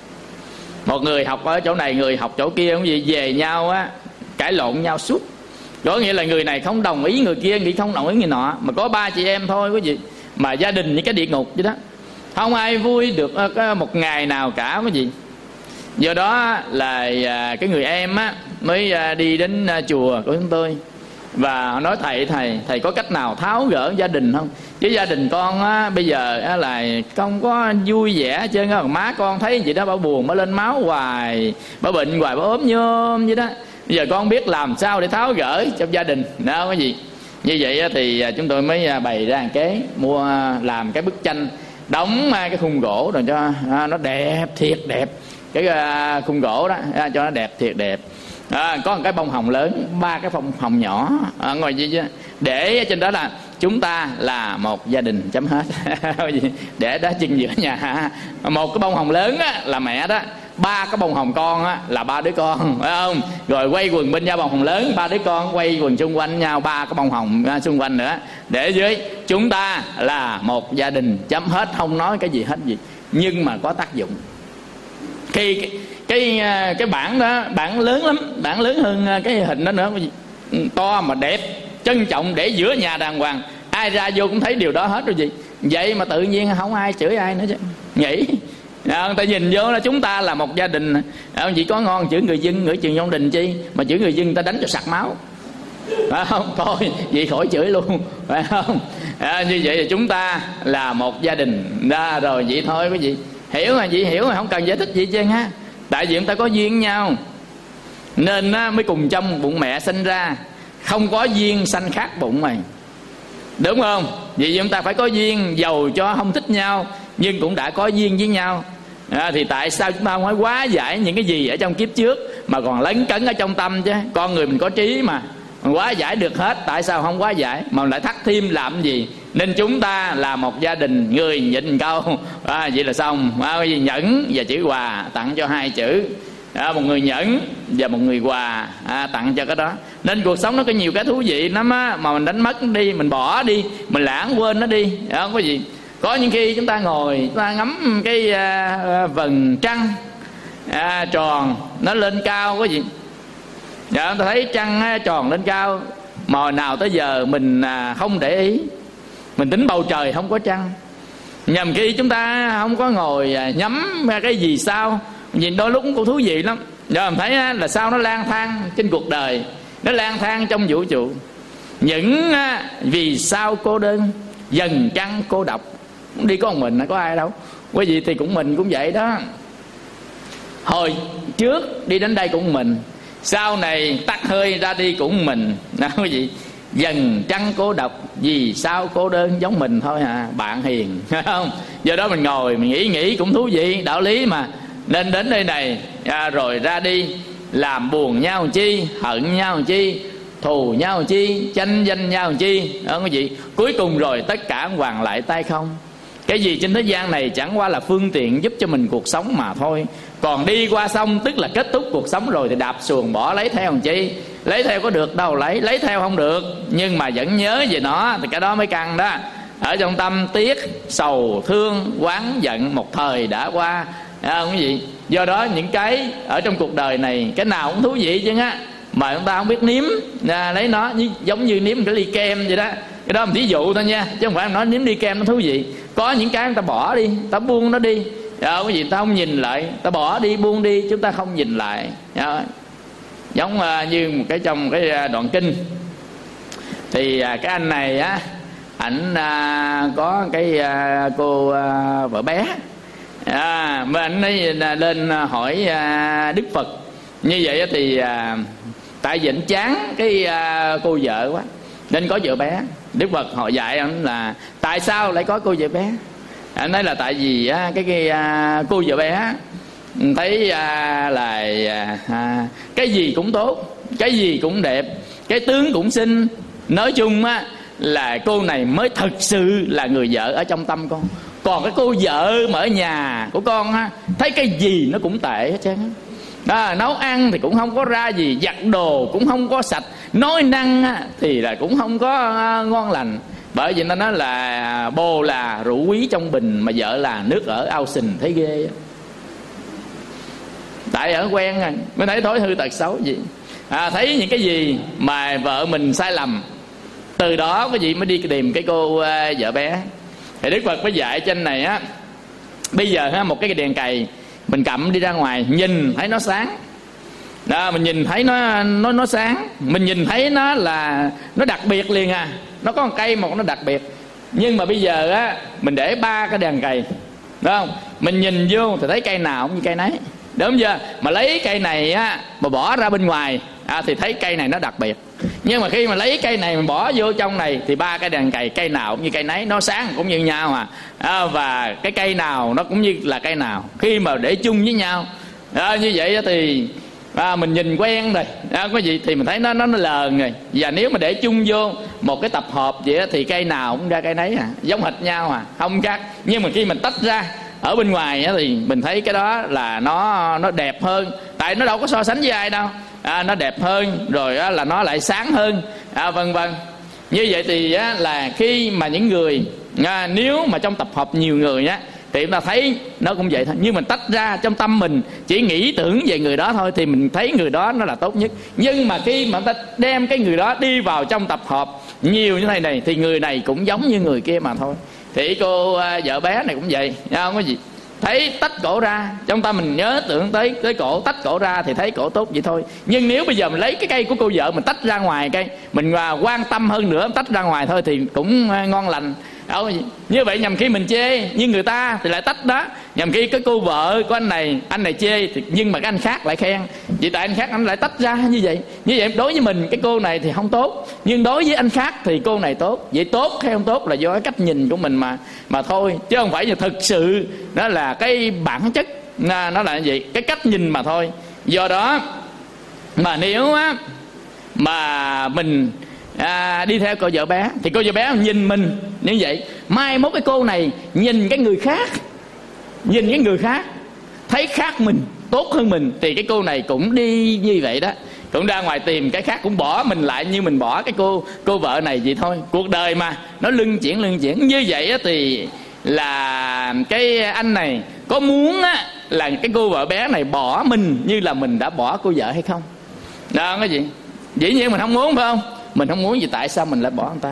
một người học ở chỗ này, người học chỗ kia, quý vị về nhau á, cãi lộn nhau suốt. Có nghĩa là người này không đồng ý người kia, người không đồng ý người nọ. Mà có 3 chị em thôi quý vị, mà gia đình như cái địa ngục vậy đó, không ai vui được một ngày nào cả quý vị. Do đó là cái người em á mới đi đến chùa của chúng tôi và họ nói thầy có cách nào tháo gỡ gia đình không? Chứ gia đình con á, bây giờ á, là không có vui vẻ hết trơn á. Má con thấy vậy đó, bà buồn, bà lên máu hoài, bà bệnh hoài, bà ốm nhôm vậy đó. Bây giờ con biết làm sao để tháo gỡ trong gia đình đó cái gì. Như vậy á, thì chúng tôi mới bày ra một kế, làm cái bức tranh, đóng cái khung gỗ rồi cho nó đẹp thiệt đẹp. Cái khung gỗ đó cho nó đẹp thiệt đẹp. Có một cái bông hồng lớn, 3 cái bông hồng nhỏ ngồi gì chứ, để trên đó là chúng ta là một gia đình chấm hết. Để đó chân giữa nhà. Một cái bông hồng lớn á, là mẹ đó, 3 cái bông hồng con á, là 3 đứa con, phải không? Rồi quay quần bên nhau bông hồng lớn, 3 đứa con quay quần xung quanh nhau, 3 cái bông hồng xung quanh nữa. Để dưới chúng ta là một gia đình chấm hết, không nói cái gì hết gì. Nhưng mà có tác dụng. Khi cái bản đó, bản lớn lắm, bản lớn hơn cái hình đó nữa, to mà đẹp, trân trọng, để giữa nhà đàng hoàng, ai ra vô cũng thấy điều đó hết rồi gì. Vậy mà tự nhiên không ai chửi ai nữa chứ, nghĩ người ta nhìn vô là chúng ta là một gia đình. Chỉ có ngon chửi người dân, chửi trong đình chi, mà chửi người dân người ta đánh cho sặc máu, phải không? Thôi vậy khỏi chửi luôn, phải không? Như vậy thì chúng ta là một gia đình ra rồi, vậy thôi quý vị. Hiểu mà, chị hiểu mà không cần giải thích gì chứ ha. Tại vì chúng ta có duyên với nhau nên mới cùng trong bụng mẹ sinh ra. Không có duyên sanh khác bụng mày, đúng không? Vì chúng ta phải có duyên, dầu cho không thích nhau nhưng cũng đã có duyên với nhau. Thì tại sao chúng ta không phải hóa giải những cái gì ở trong kiếp trước mà còn lấn cấn ở trong tâm chứ? Con người mình có trí mà hóa giải được hết, tại sao không hóa giải mà lại thắt thêm làm gì? Nên chúng ta là một gia đình, người nhịn câu vậy là xong. Cái gì nhẫn và chữ hòa tặng cho 2 chữ. Một người nhẫn và một người hòa tặng cho cái đó. Nên cuộc sống nó có nhiều cái thú vị lắm á, mà mình đánh mất đi, mình bỏ đi, mình lãng quên nó đi, không có gì. Có những khi chúng ta ngồi, chúng ta ngắm cái vầng trăng tròn nó lên cao, có gì ta thấy trăng tròn lên cao, mà hồi nào tới giờ mình không để ý, mình tính bầu trời không có trăng. Nhầm khi chúng ta không có ngồi nhắm cái gì sao, nhìn đôi lúc cũng thú vị lắm. Rồi mình thấy là sao nó lang thang trên cuộc đời, nó lang thang trong vũ trụ. Những vì sao cô đơn, dần trăng cô độc. Đi có một mình, có ai đâu. Quý vị thì cũng mình cũng vậy đó. Hồi trước đi đến đây cũng mình, sau này tắt hơi ra đi cũng mình. Quý vị, dần trăng cô độc, vì sao cô đơn, giống mình thôi bạn hiền, phải không? Do đó mình ngồi mình nghĩ cũng thú vị, đạo lý mà. Nên đến đây này rồi ra đi, làm buồn nhau chi, hận nhau chi, thù nhau chi, tranh danh nhau chi, không có gì. Cuối cùng rồi tất cả hoàn lại tay không. Cái gì trên thế gian này chẳng qua là phương tiện giúp cho mình cuộc sống mà thôi. Còn đi qua xong tức là kết thúc cuộc sống rồi thì đạp xuồng bỏ lấy theo làm chi. Lấy theo có được đâu, lấy theo không được, nhưng mà vẫn nhớ về nó thì cái đó mới căng đó. Ở trong tâm tiếc, sầu, thương, oán giận một thời đã qua, không cái gì. Do đó những cái ở trong cuộc đời này cái nào cũng thú vị chứ á, mà chúng ta không biết nếm lấy nó, giống như nếm cái ly kem vậy đó. Cái đó mình thí dụ thôi nha, chứ không phải nói nếm ly kem nó thú vị. Có những cái người ta bỏ đi, ta buông nó đi, cái gì ta không nhìn lại, ta bỏ đi, buông đi, chúng ta không nhìn lại. Giống như một cái trong cái đoạn kinh thì cái anh này á, ảnh có cái cô vợ bé, mà anh ấy lên hỏi Đức Phật. Như vậy thì Tại vì anh chán cái cô vợ quá nên có vợ bé. Đức Phật họ dạy anh là tại sao lại có cô vợ bé. Anh nói là tại vì cô vợ bé thấy cái gì cũng tốt, cái gì cũng đẹp, cái tướng cũng xinh. Nói chung á là cô này mới thực sự là người vợ ở trong tâm con. Còn cái cô vợ mà ở nhà của con á, thấy cái gì nó cũng tệ hết trơn á. Nấu ăn thì cũng không có ra gì, giặt đồ cũng không có sạch, nói năng á, thì là cũng không có ngon lành. Bởi vì nó nói là bồ là rượu quý trong bình, mà vợ là nước ở ao sình, thấy ghê á. Tại ở quen rồi mới thấy thói hư tật xấu gì. Thấy những cái gì mà vợ mình sai lầm, từ đó cái gì mới đi tìm cái cô vợ bé. Thì Đức Phật mới dạy trên này á, bây giờ một cái đèn cày mình cầm đi ra ngoài, nhìn thấy nó sáng đó, mình nhìn thấy nó sáng, mình nhìn thấy nó là nó đặc biệt liền à. Nó có một cây một nó đặc biệt. Nhưng mà bây giờ á mình để 3 cái đèn cày, đúng không? Mình nhìn vô thì thấy cây nào cũng như cây nấy, đúng chưa? Mà lấy cây này á mà bỏ ra bên ngoài thì thấy cây này nó đặc biệt. Nhưng mà khi mà lấy cây này mình bỏ vô trong này thì 3 cái đèn cày, cây nào cũng như cây nấy, nó sáng cũng như nhau và cái cây nào nó cũng như là cây nào. Khi mà để chung với nhau như vậy thì mình nhìn quen rồi, có gì thì mình thấy nó lờn rồi. Và nếu mà để chung vô một cái tập hợp vậy thì cây nào cũng ra cây nấy giống hệt nhau không khác. Nhưng mà khi mình tách ra ở bên ngoài thì mình thấy cái đó là nó đẹp hơn. Tại nó đâu có so sánh với ai đâu. Nó đẹp hơn, rồi là nó lại sáng hơn, vân vân. Như vậy thì là khi mà những người nếu mà trong tập hợp nhiều người thì chúng ta thấy nó cũng vậy thôi. Nhưng mình tách ra trong tâm mình chỉ nghĩ tưởng về người đó thôi thì mình thấy người đó nó là tốt nhất. Nhưng mà khi mà ta đem cái người đó đi vào trong tập hợp nhiều như thế này thì người này cũng giống như người kia mà thôi. Thì cô vợ bé này cũng vậy, không có gì. Thấy tách cổ ra, trong tâm mình nhớ tưởng tới cổ, tách cổ ra thì thấy cổ tốt vậy thôi. Nhưng nếu bây giờ mình lấy cái cây của cô vợ mình tách ra ngoài cây, mình quan tâm hơn nữa, tách ra ngoài thôi thì cũng ngon lành. Như vậy nhằm khi mình chê nhưng người ta thì lại tách đó. Nhằm khi cái cô vợ của anh này chê thì, nhưng mà cái anh khác lại khen. Vì tại anh khác anh lại tách ra như vậy. Như vậy đối với mình cái cô này thì không tốt, nhưng đối với anh khác thì cô này tốt. Vậy tốt hay không tốt là do cái cách nhìn của mình mà thôi, chứ không phải là thực sự đó là cái bản chất nó là gì, cái cách nhìn mà thôi. Do đó mà nếu mà mình đi theo cô vợ bé thì cô vợ bé nhìn mình như vậy, mai mốt cái cô này nhìn cái người khác thấy khác mình, tốt hơn mình, thì cái cô này cũng đi như vậy đó, cũng ra ngoài tìm cái khác, cũng bỏ mình lại như mình bỏ cái cô vợ này vậy thôi. Cuộc đời mà nó luân chuyển như vậy thì là cái anh này có muốn là cái cô vợ bé này bỏ mình như là mình đã bỏ cô vợ hay không? Đó, cái gì dĩ nhiên mình không muốn, phải không? Mình không muốn gì, tại sao mình lại bỏ người ta?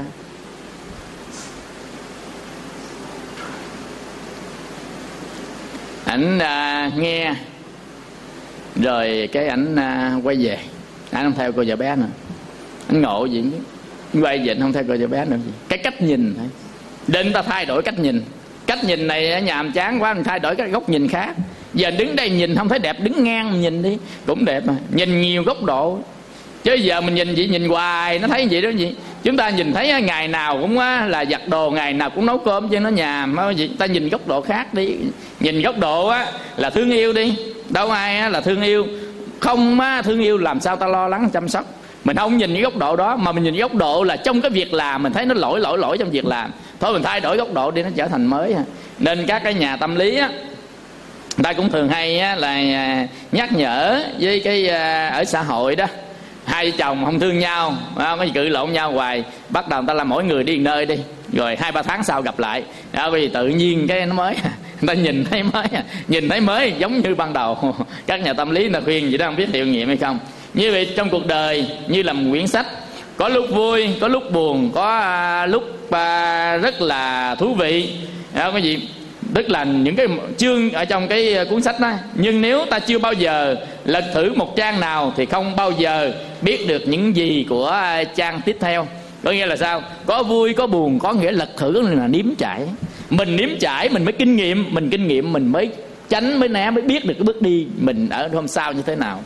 Ảnh nghe rồi cái ảnh quay về, ảnh không theo cô vợ bé nữa. Ảnh ngộ gì chứ, quay về không theo cô vợ bé nữa. Cái cách nhìn thôi, định ta thay đổi cách nhìn. Cách nhìn này nhàm chán quá, mình thay đổi cái góc nhìn khác. Giờ đứng đây nhìn không thấy đẹp, đứng ngang mình nhìn đi cũng đẹp mà. Nhìn nhiều góc độ, chứ giờ mình nhìn vậy, nhìn hoài nó thấy vậy đó gì. Chúng ta nhìn thấy ngày nào cũng là giặt đồ, ngày nào cũng nấu cơm chứ nó nhàm. Ta nhìn góc độ khác đi. Nhìn góc độ là thương yêu đi. Đâu ai là thương yêu. Không thương yêu làm sao ta lo lắng chăm sóc. Mình không nhìn cái góc độ đó, mà mình nhìn góc độ là trong cái việc làm mình thấy nó lỗi trong việc làm. Thôi mình thay đổi góc độ đi, nó trở thành mới. Nên các cái nhà tâm lý ta cũng thường hay là nhắc nhở với cái ở xã hội đó, hai chồng không thương nhau, có gì cự lộn nhau hoài, bắt đầu người ta làm mỗi người đi nơi đi, rồi 2-3 tháng sau gặp lại, vì tự nhiên cái nó mới, người ta nhìn thấy mới giống như ban đầu. Các nhà tâm lý là khuyên vậy đó, không biết hiệu nghiệm hay không. Như vậy trong cuộc đời như là một quyển sách, có lúc vui, có lúc buồn, có lúc rất là thú vị, cái gì, tức là những cái chương ở trong cái cuốn sách đó. Nhưng nếu ta chưa bao giờ lật thử một trang nào thì không bao giờ biết được những gì của trang tiếp theo. Có nghĩa là sao? Có vui có buồn, có nghĩa lật thử là nếm trải. Mình nếm trải mình mới kinh nghiệm, mình kinh nghiệm mình mới tránh, mới né, mới biết được cái bước đi mình ở hôm sau như thế nào.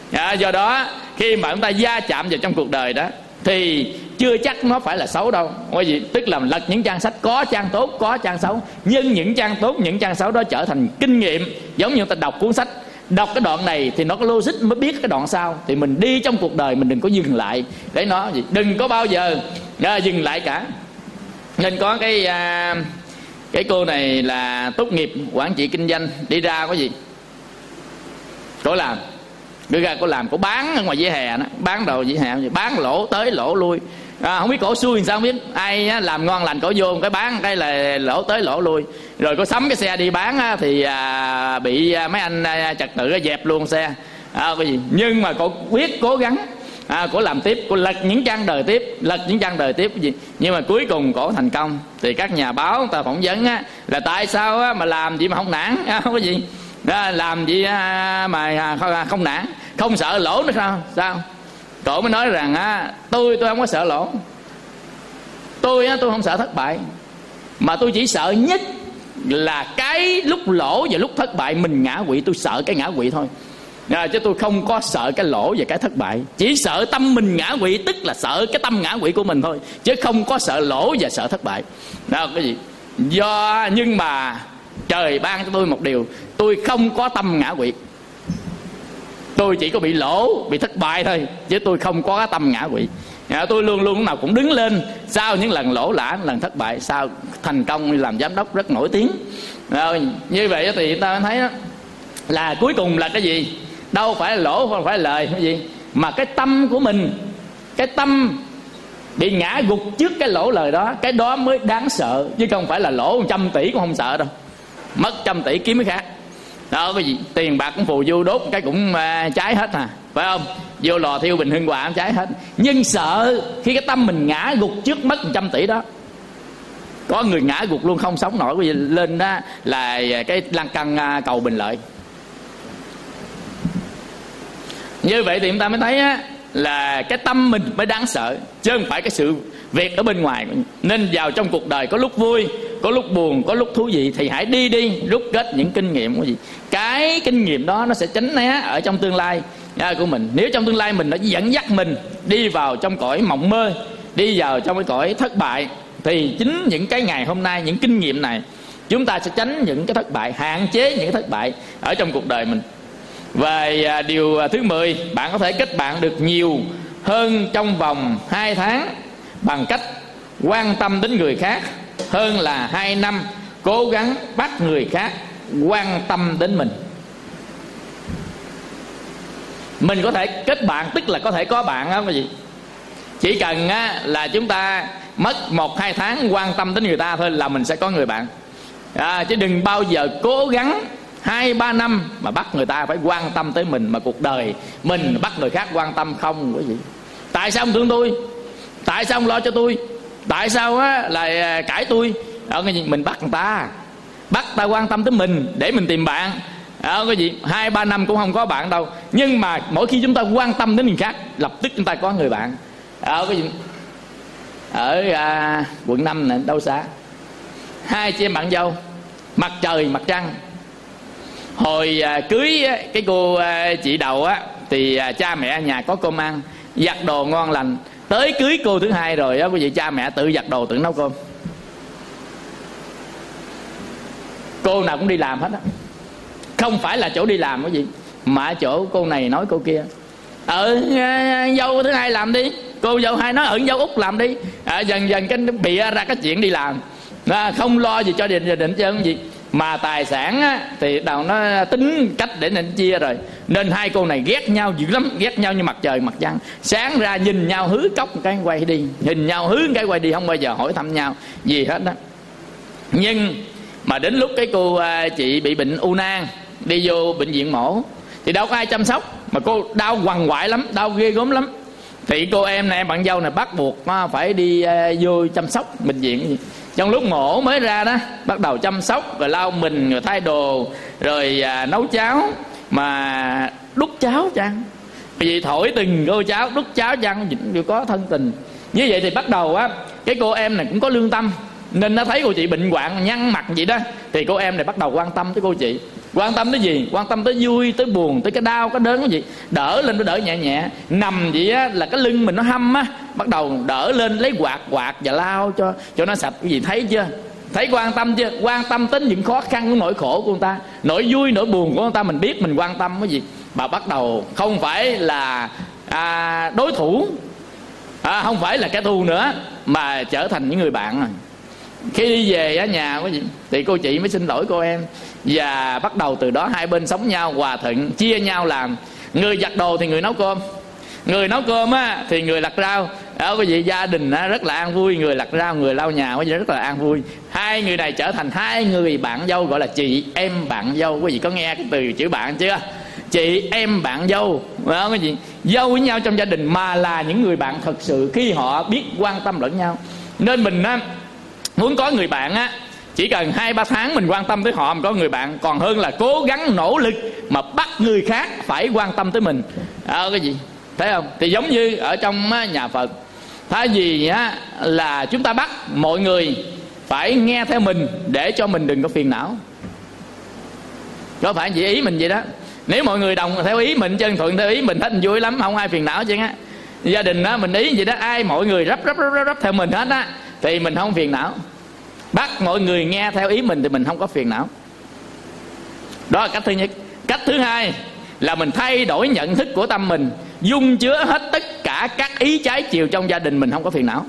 Do đó khi mà chúng ta va chạm vào trong cuộc đời đó thì chưa chắc nó phải là xấu đâu. Bởi vì tức là lật những trang sách, có trang tốt có trang xấu, nhưng những trang tốt những trang xấu đó trở thành kinh nghiệm. Giống như ta đọc cuốn sách, đọc cái đoạn này thì nó có logic mới biết cái đoạn sau. Thì mình đi trong cuộc đời mình đừng có dừng lại để nó gì, đừng có bao giờ dừng lại cả. Nên có cái cô này là tốt nghiệp quản trị kinh doanh, đi ra có gì cô làm, đưa ra cô làm, cô bán ở ngoài vỉa hè đó, bán đồ vỉa hè, bán lỗ tới lỗ lui. Không biết cổ xui làm sao, không biết ai làm ngon lành cổ vô cái bán cái là lỗ tới lỗ lui. Rồi cô sắm cái xe đi bán thì bị mấy anh trật tự dẹp luôn xe. Cái gì nhưng mà cô quyết cố gắng, cổ làm tiếp, cô lật những trang đời tiếp, lật những trang đời tiếp cái gì, nhưng mà cuối cùng cổ thành công. Thì các nhà báo người ta phỏng vấn là tại sao mà làm gì mà không nản, không có gì làm gì mà không nản, không sợ lỗ nữa sao? Cổ mới nói rằng tôi không có sợ lỗ, tôi không sợ thất bại, mà tôi chỉ sợ nhất là cái lúc lỗ và lúc thất bại mình ngã quỵ. Tôi sợ cái ngã quỵ thôi, chứ tôi không có sợ cái lỗ và cái thất bại. Chỉ sợ tâm mình ngã quỵ, tức là sợ cái tâm ngã quỵ của mình thôi, chứ không có sợ lỗ và sợ thất bại. Đó, cái gì nhưng mà trời ban cho tôi một điều, tôi không có tâm ngã quỵ. Tôi chỉ có bị lỗ, bị thất bại thôi, chứ tôi không có cái tâm ngã quỵ. Tôi luôn luôn lúc nào cũng đứng lên sau những lần lỗ lã, lần thất bại, sau thành công làm giám đốc rất nổi tiếng. Rồi như vậy thì ta thấy đó, là cuối cùng là cái gì? Đâu phải là lỗ, không phải là lời cái gì, mà cái tâm của mình, cái tâm bị ngã gục trước cái lỗ lời đó, cái đó mới đáng sợ, chứ không phải là lỗ 100 tỷ cũng không sợ đâu. Mất 100 tỷ kiếm cái khác. Đó, cái gì tiền bạc cũng phù du, đốt cái cũng cháy hết phải không? Vô lò thiêu bình hương quả cũng cháy hết. Nhưng sợ khi cái tâm mình ngã gục trước mất 100 tỷ đó. Có người ngã gục luôn không sống nổi, cái gì lên đó là cái lan can cầu Bình Lợi. Như vậy thì chúng ta mới thấy là cái tâm mình mới đáng sợ, chứ không phải cái sự việc ở bên ngoài. Nên vào trong cuộc đời có lúc vui, có lúc buồn, có lúc thú vị, thì hãy đi rút kết những kinh nghiệm của gì. Cái kinh nghiệm đó nó sẽ tránh né ở trong tương lai của mình. Nếu trong tương lai mình nó dẫn dắt mình đi vào trong cõi mộng mơ, đi vào trong cái cõi thất bại, thì chính những cái ngày hôm nay, những kinh nghiệm này, chúng ta sẽ tránh những cái thất bại, hạn chế những cái thất bại ở trong cuộc đời mình. Và điều thứ 10, bạn có thể kết bạn được nhiều hơn trong vòng 2 tháng bằng cách quan tâm đến người khác, hơn là 2 năm cố gắng bắt người khác quan tâm đến mình. Mình có thể kết bạn, tức là có thể có bạn không cái gì. Chỉ cần là chúng ta mất 1-2 tháng quan tâm đến người ta thôi là mình sẽ có người bạn. Chứ đừng bao giờ cố gắng 2-3 năm mà bắt người ta phải quan tâm tới mình, mà cuộc đời mình bắt người khác quan tâm không quý vị. Tại sao không thương tôi? Tại sao không lo cho tôi? Tại sao lại cãi tôi? Mình bắt người ta, bắt ta quan tâm tới mình để mình tìm bạn. Cái gì 2-3 năm cũng không có bạn đâu. Nhưng mà mỗi khi chúng ta quan tâm đến người khác, lập tức chúng ta có người bạn. Cái gì ở quận 5 này đâu xa, 2 chị em bạn dâu, mặt trời mặt trăng. Hồi cưới cái cô chị đầu thì cha mẹ nhà có cơm ăn, giặt đồ ngon lành. Tới cưới cô thứ hai rồi quý vị, cha mẹ tự giặt đồ tự nấu cơm. Cô nào cũng đi làm hết á. Không phải là chỗ đi làm quý vị, mà chỗ cô này nói cô kia. Dâu thứ hai làm đi, cô dâu hai nói dâu út làm đi. Dần dần cái bịa ra cái chuyện đi làm, không lo gì cho gia đình chứ gì. Mà tài sản thì đầu nó tính cách để nên chia rồi. Nên hai cô này ghét nhau dữ lắm, ghét nhau như mặt trời mặt trăng. Sáng ra nhìn nhau hứ cốc một cái quay đi, nhìn nhau hứ cái quay đi, không bao giờ hỏi thăm nhau gì hết đó. Nhưng mà đến lúc cái cô chị bị bệnh u nang, đi vô bệnh viện mổ thì đâu có ai chăm sóc, mà cô đau quằn quại lắm, đau ghê gớm lắm. Thì cô em này, em bạn dâu này bắt buộc phải đi vô chăm sóc bệnh viện. Trong lúc mổ mới ra đó, bắt đầu chăm sóc, rồi lau mình, rồi thay đồ, rồi nấu cháo. Mà đút cháo chăng, vì thổi từng cô cháo, đút cháo chăng, đều có thân tình. Như vậy thì bắt đầu cái cô em này cũng có lương tâm. Nên nó thấy cô chị bệnh hoạn nhăn mặt vậy đó, thì cô em này bắt đầu quan tâm tới cô chị. Quan tâm tới gì? Quan tâm tới vui, tới buồn, tới cái đau, cái đớn cái gì. Đỡ lên nó đỡ nhẹ nhẹ. Nằm vậy á là cái lưng mình nó hâm á, bắt đầu đỡ lên lấy quạt và lau cho nó sạch. Cái gì thấy chưa? Thấy quan tâm chưa? Quan tâm tới những khó khăn của nỗi khổ của người ta, nỗi vui nỗi buồn của người ta, mình biết mình quan tâm cái gì. Bà bắt đầu không phải là đối thủ, không phải là kẻ thù nữa, mà trở thành những người bạn rồi. Khi đi về ở nhà có gì thì cô chị mới xin lỗi cô em, và bắt đầu từ đó hai bên sống nhau hòa thuận, chia nhau làm. Người giặt đồ thì người nấu cơm, người nấu cơm á thì người lặt rau. Đó quý vị, gia đình á, rất là an vui. Người lặt rau, người lau nhà quý vị, rất là an vui. Hai người này trở thành hai người bạn dâu, gọi là chị em bạn dâu. Quý vị có nghe cái từ chữ bạn chưa? Chị em bạn dâu, phải không quý vị? Dâu với nhau trong gia đình mà là những người bạn thật sự khi họ biết quan tâm lẫn nhau. Nên mình á, muốn có người bạn á, chỉ cần 2-3 tháng mình quan tâm tới họ, mình có người bạn, còn hơn là cố gắng nỗ lực mà bắt người khác phải quan tâm tới mình. Cái gì thấy không? Thì giống như ở trong nhà Phật, thay vì á là chúng ta bắt mọi người phải nghe theo mình để cho mình đừng có phiền não, có phải chỉ ý mình vậy đó. Nếu mọi người đồng theo ý mình, chân thuận theo ý mình hết, mình vui lắm, không ai phiền não chứ á. Gia đình á mình ý vậy đó, ai mọi người rắp theo mình hết á thì mình không phiền não. Bắt mọi người nghe theo ý mình thì mình không có phiền não. Đó là cách thứ nhất. Cách thứ hai là mình thay đổi nhận thức của tâm mình, dung chứa hết tất cả các ý trái chiều trong gia đình, mình không có phiền não.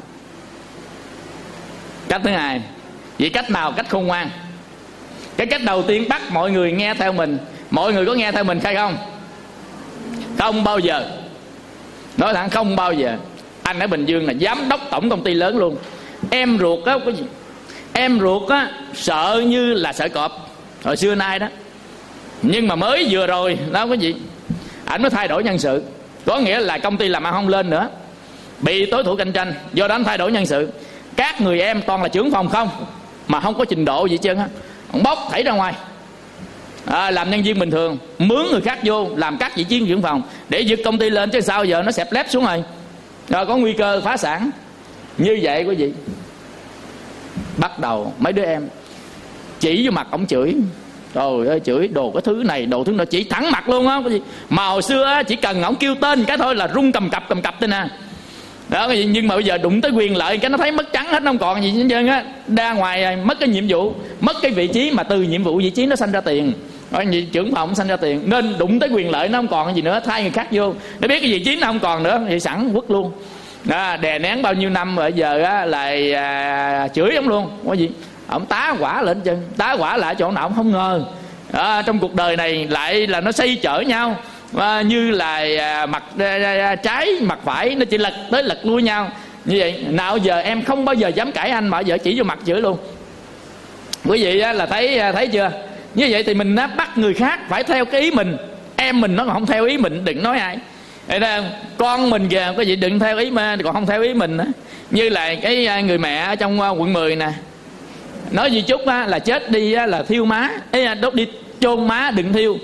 Cách thứ hai. Vậy cách nào? Cách khôn ngoan. Cái cách đầu tiên bắt mọi người nghe theo mình. Mọi người có nghe theo mình hay không? Không bao giờ. Nói thẳng không bao giờ. Anh ở Bình Dương là giám đốc tổng công ty lớn luôn. Em ruột á, cái gì? Em ruột á sợ như là sợ cọp hồi xưa nay đó. Nhưng mà mới vừa rồi đó cái gì, ảnh mới thay đổi nhân sự. Có nghĩa là công ty làm ăn không lên nữa, bị đối thủ cạnh tranh, do đó anh thay đổi nhân sự. Các người em toàn là trưởng phòng không, mà không có trình độ gì hết trơn á. Ông bóc thảy ra ngoài, làm nhân viên bình thường, mướn người khác vô làm các vị trí trưởng phòng để giật công ty lên, chứ sao giờ nó xẹp lép xuống rồi có nguy cơ phá sản. Như vậy quý vị, bắt đầu mấy đứa em chỉ vô mặt ổng chửi. Trời ơi, chửi đồ cái thứ này đồ thứ nọ, chỉ thẳng mặt luôn á. Mà hồi xưa chỉ cần ổng kêu tên cái thôi là rung cầm cập tên nè. Đó, nhưng mà bây giờ đụng tới quyền lợi cái nó thấy mất trắng hết, nó không còn gì hết trơn á. Ra ngoài mất cái nhiệm vụ, mất cái vị trí, mà từ nhiệm vụ vị trí nó sanh ra tiền. Trưởng phòng sanh ra tiền, nên đụng tới quyền lợi nó không còn gì nữa, thay người khác vô. Nó biết cái vị trí nó không còn nữa thì sẵn quất luôn. Đè nén bao nhiêu năm rồi giờ á lại chửi ổng luôn. Có gì ổng tá quả lên chân, tá quả lại chỗ nào ổng không ngờ. Trong cuộc đời này lại là nó xây chở nhau, như là mặt trái mặt phải nó chỉ lật tới lật lui nhau như vậy. Nào giờ em không bao giờ dám cãi anh, mà giờ chỉ vô mặt chửi luôn. Quý vị là thấy chưa? Như vậy thì mình bắt người khác phải theo cái ý mình. Em mình nó còn không theo ý mình, đừng nói ai. Thấy không? Con mình kìa, có gì đừng theo ý mà còn không theo ý mình nữa. Như là cái người mẹ ở trong quận 10 nè, nói gì chút là chết đi là thiêu má, đốt đi chôn má đừng thiêu.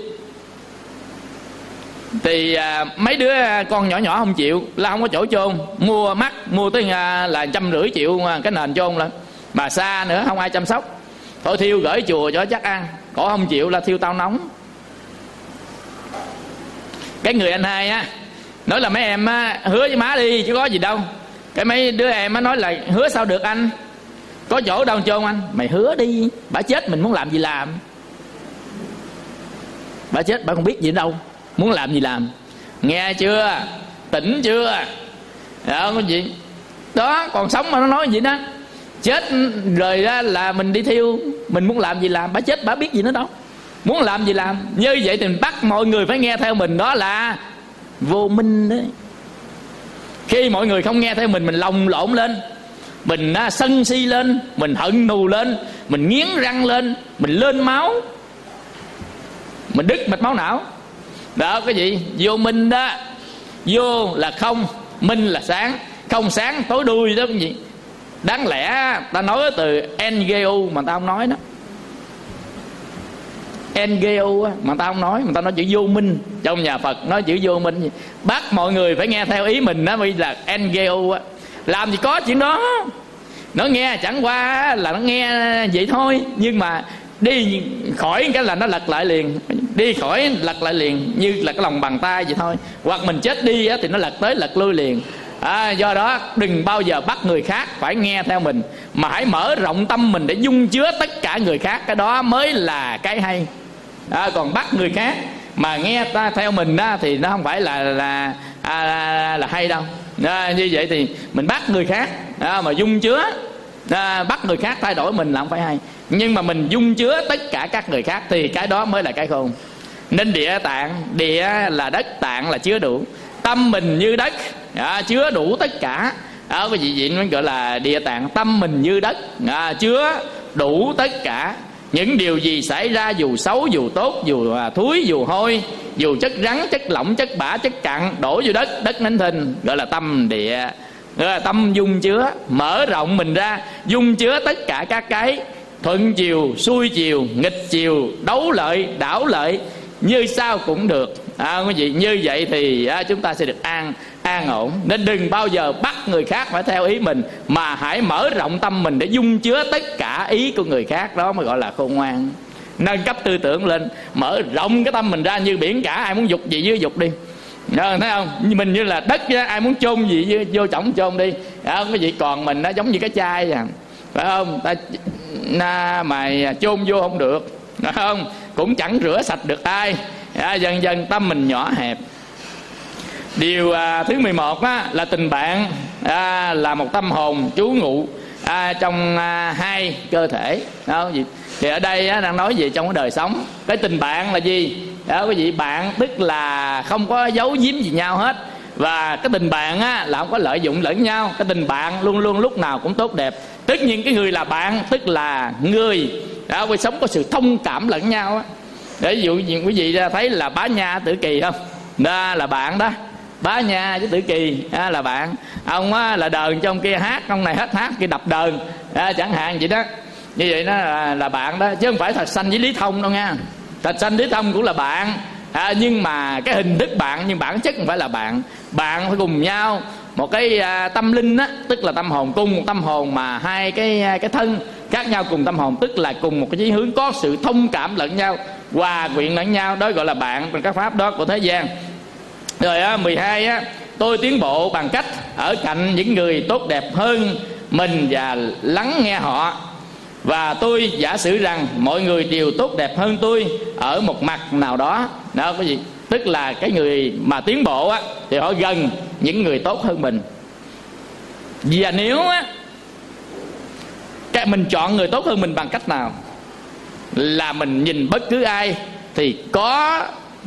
Thì mấy đứa con nhỏ không chịu, là không có chỗ chôn, mua tới là 150 triệu cái nền chôn lên, mà xa nữa không ai chăm sóc. Thôi thiêu gửi chùa cho chắc ăn, cổ không chịu là thiêu tao nóng. Cái người anh hai á nói là mấy em hứa với má đi chứ có gì đâu. Cái mấy đứa em nói là hứa sao được anh, có chỗ đâu chôn anh. Mày hứa đi, bà chết mình muốn làm gì làm. Bà chết bà không biết gì đâu, muốn làm gì làm. Nghe chưa? Tỉnh chưa? Đó, có gì đó, còn sống mà nó nói gì đó. Chết rồi đó là mình đi thiêu, mình muốn làm gì làm. Bà chết bà biết gì nữa đâu, muốn làm gì làm. Như vậy thì mình bắt mọi người phải nghe theo mình, đó là vô minh đấy. Khi mọi người không nghe theo mình lồng lộn lên, mình sân si lên, mình hận thù lên, mình nghiến răng lên, mình lên máu, mình đứt mạch máu não. Đó cái gì? Vô minh đó. Vô là không, minh là sáng. Không sáng tối đuôi đó cái gì. Đáng lẽ ta nói từ NGO mà ta không nói đó. NGO mà ta không nói, mà ta nói chữ vô minh. Trong nhà Phật nói chữ vô minh gì? Bắt mọi người phải nghe theo ý mình đó, bây là NGO. Làm gì có chuyện đó. Nó nghe chẳng qua là nó nghe vậy thôi, nhưng mà đi khỏi cái là nó lật lại liền, đi khỏi lật lại liền, như là cái lòng bàn tay vậy thôi. Hoặc mình chết đi thì nó lật tới lật lui liền. Do đó đừng bao giờ bắt người khác phải nghe theo mình, mà hãy mở rộng tâm mình để dung chứa tất cả người khác. Cái đó mới là cái hay. Còn bắt người khác mà nghe ta theo mình thì nó không phải là hay đâu. Như vậy thì mình bắt người khác mà dung chứa, bắt người khác thay đổi mình là không phải hay. Nhưng mà mình dung chứa tất cả các người khác thì cái đó mới là cái khôn. Nên địa tạng, địa là đất, tạng là chứa đủ. Tâm mình như đất, chứa đủ tất cả. Cái vị nó gọi là địa tạng. Tâm mình như đất, chứa đủ tất cả. Những điều gì xảy ra, dù xấu, dù tốt, dù thúi, dù hôi, dù chất rắn, chất lỏng, chất bã, chất cặn, đổ vô đất, đất nánh thinh, gọi là tâm địa. Gọi là tâm dung chứa, mở rộng mình ra, dung chứa tất cả các cái thuận chiều, xuôi chiều, nghịch chiều, đấu lợi, đảo lợi, như sao cũng được. Quý vị, như vậy thì chúng ta sẽ được an ổn. Nên đừng bao giờ bắt người khác phải theo ý mình, mà hãy mở rộng tâm mình để dung chứa tất cả ý của người khác. Đó mới gọi là khôn ngoan. Nâng cấp tư tưởng lên, mở rộng cái tâm mình ra như biển cả. Ai muốn dục gì với dục đi, thấy không? Mình như là đất, ai muốn chôn gì vô chổng chôn đi. Cái gì còn mình nó giống như cái chai vậy, phải không? Mày chôn vô không được, phải không? Cũng chẳng rửa sạch được ai. Dần dần tâm mình nhỏ hẹp. Điều thứ 11 là tình bạn là một tâm hồn trú ngụ trong hai cơ thể. Thì ở đây đang nói về trong cái đời sống. Cái tình bạn là gì? Quý vị, bạn tức là không có giấu giếm gì nhau hết. Và cái tình bạn là không có lợi dụng lẫn nhau. Cái tình bạn luôn luôn lúc nào cũng tốt đẹp. Tất nhiên cái người là bạn tức là người quý sống có sự thông cảm lẫn nhau. Để ví dụ quý vị thấy là Bá Nha Tử Kỳ không? Đó là bạn đó. Bá Nha với Tử Kỳ là bạn. Ông là đờn trong kia hát, ông này hết hát kia đập đờn, chẳng hạn vậy đó. Như vậy nó là bạn đó, chứ không phải Thạch Sanh với Lý Thông đâu nha. Thạch Sanh Lý Thông cũng là bạn, nhưng mà cái hình thức bạn, nhưng bản chất không phải là bạn. Bạn phải cùng nhau một cái tâm linh á, tức là tâm hồn, cùng một tâm hồn mà hai cái thân khác nhau cùng tâm hồn, tức là cùng một cái chí hướng, có sự thông cảm lẫn nhau, hòa quyện lẫn nhau, đó gọi là bạn trong các pháp đó của thế gian. Rồi 12 tôi tiến bộ bằng cách ở cạnh những người tốt đẹp hơn mình và lắng nghe họ. Và tôi giả sử rằng mọi người đều tốt đẹp hơn tôi ở một mặt nào đó. Đó cái gì? Tức là cái người mà tiến bộ thì họ gần những người tốt hơn mình. Và nếu mình chọn người tốt hơn mình bằng cách nào, là mình nhìn bất cứ ai thì có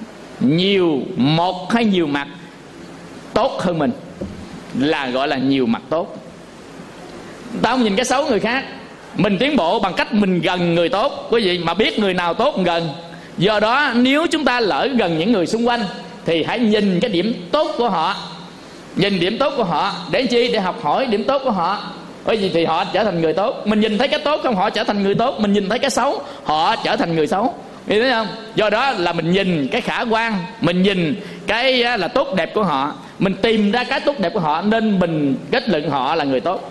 một hay nhiều mặt tốt hơn mình, là gọi là nhiều mặt tốt. Ta không nhìn cái xấu người khác. Mình tiến bộ bằng cách mình gần người tốt. Quý vị, mà biết người nào tốt gần. Do đó nếu chúng ta lỡ gần những người xung quanh thì hãy nhìn cái điểm tốt của họ. Nhìn điểm tốt của họ để chi? Để học hỏi điểm tốt của họ. Bởi vì thì họ trở thành người tốt. Mình nhìn thấy cái tốt không, họ trở thành người tốt. Mình nhìn thấy cái xấu, họ trở thành người xấu. Hiểu thấy không? Do đó là mình nhìn cái khả quan, mình nhìn cái là tốt đẹp của họ, mình tìm ra cái tốt đẹp của họ, nên mình kết luận họ là người tốt.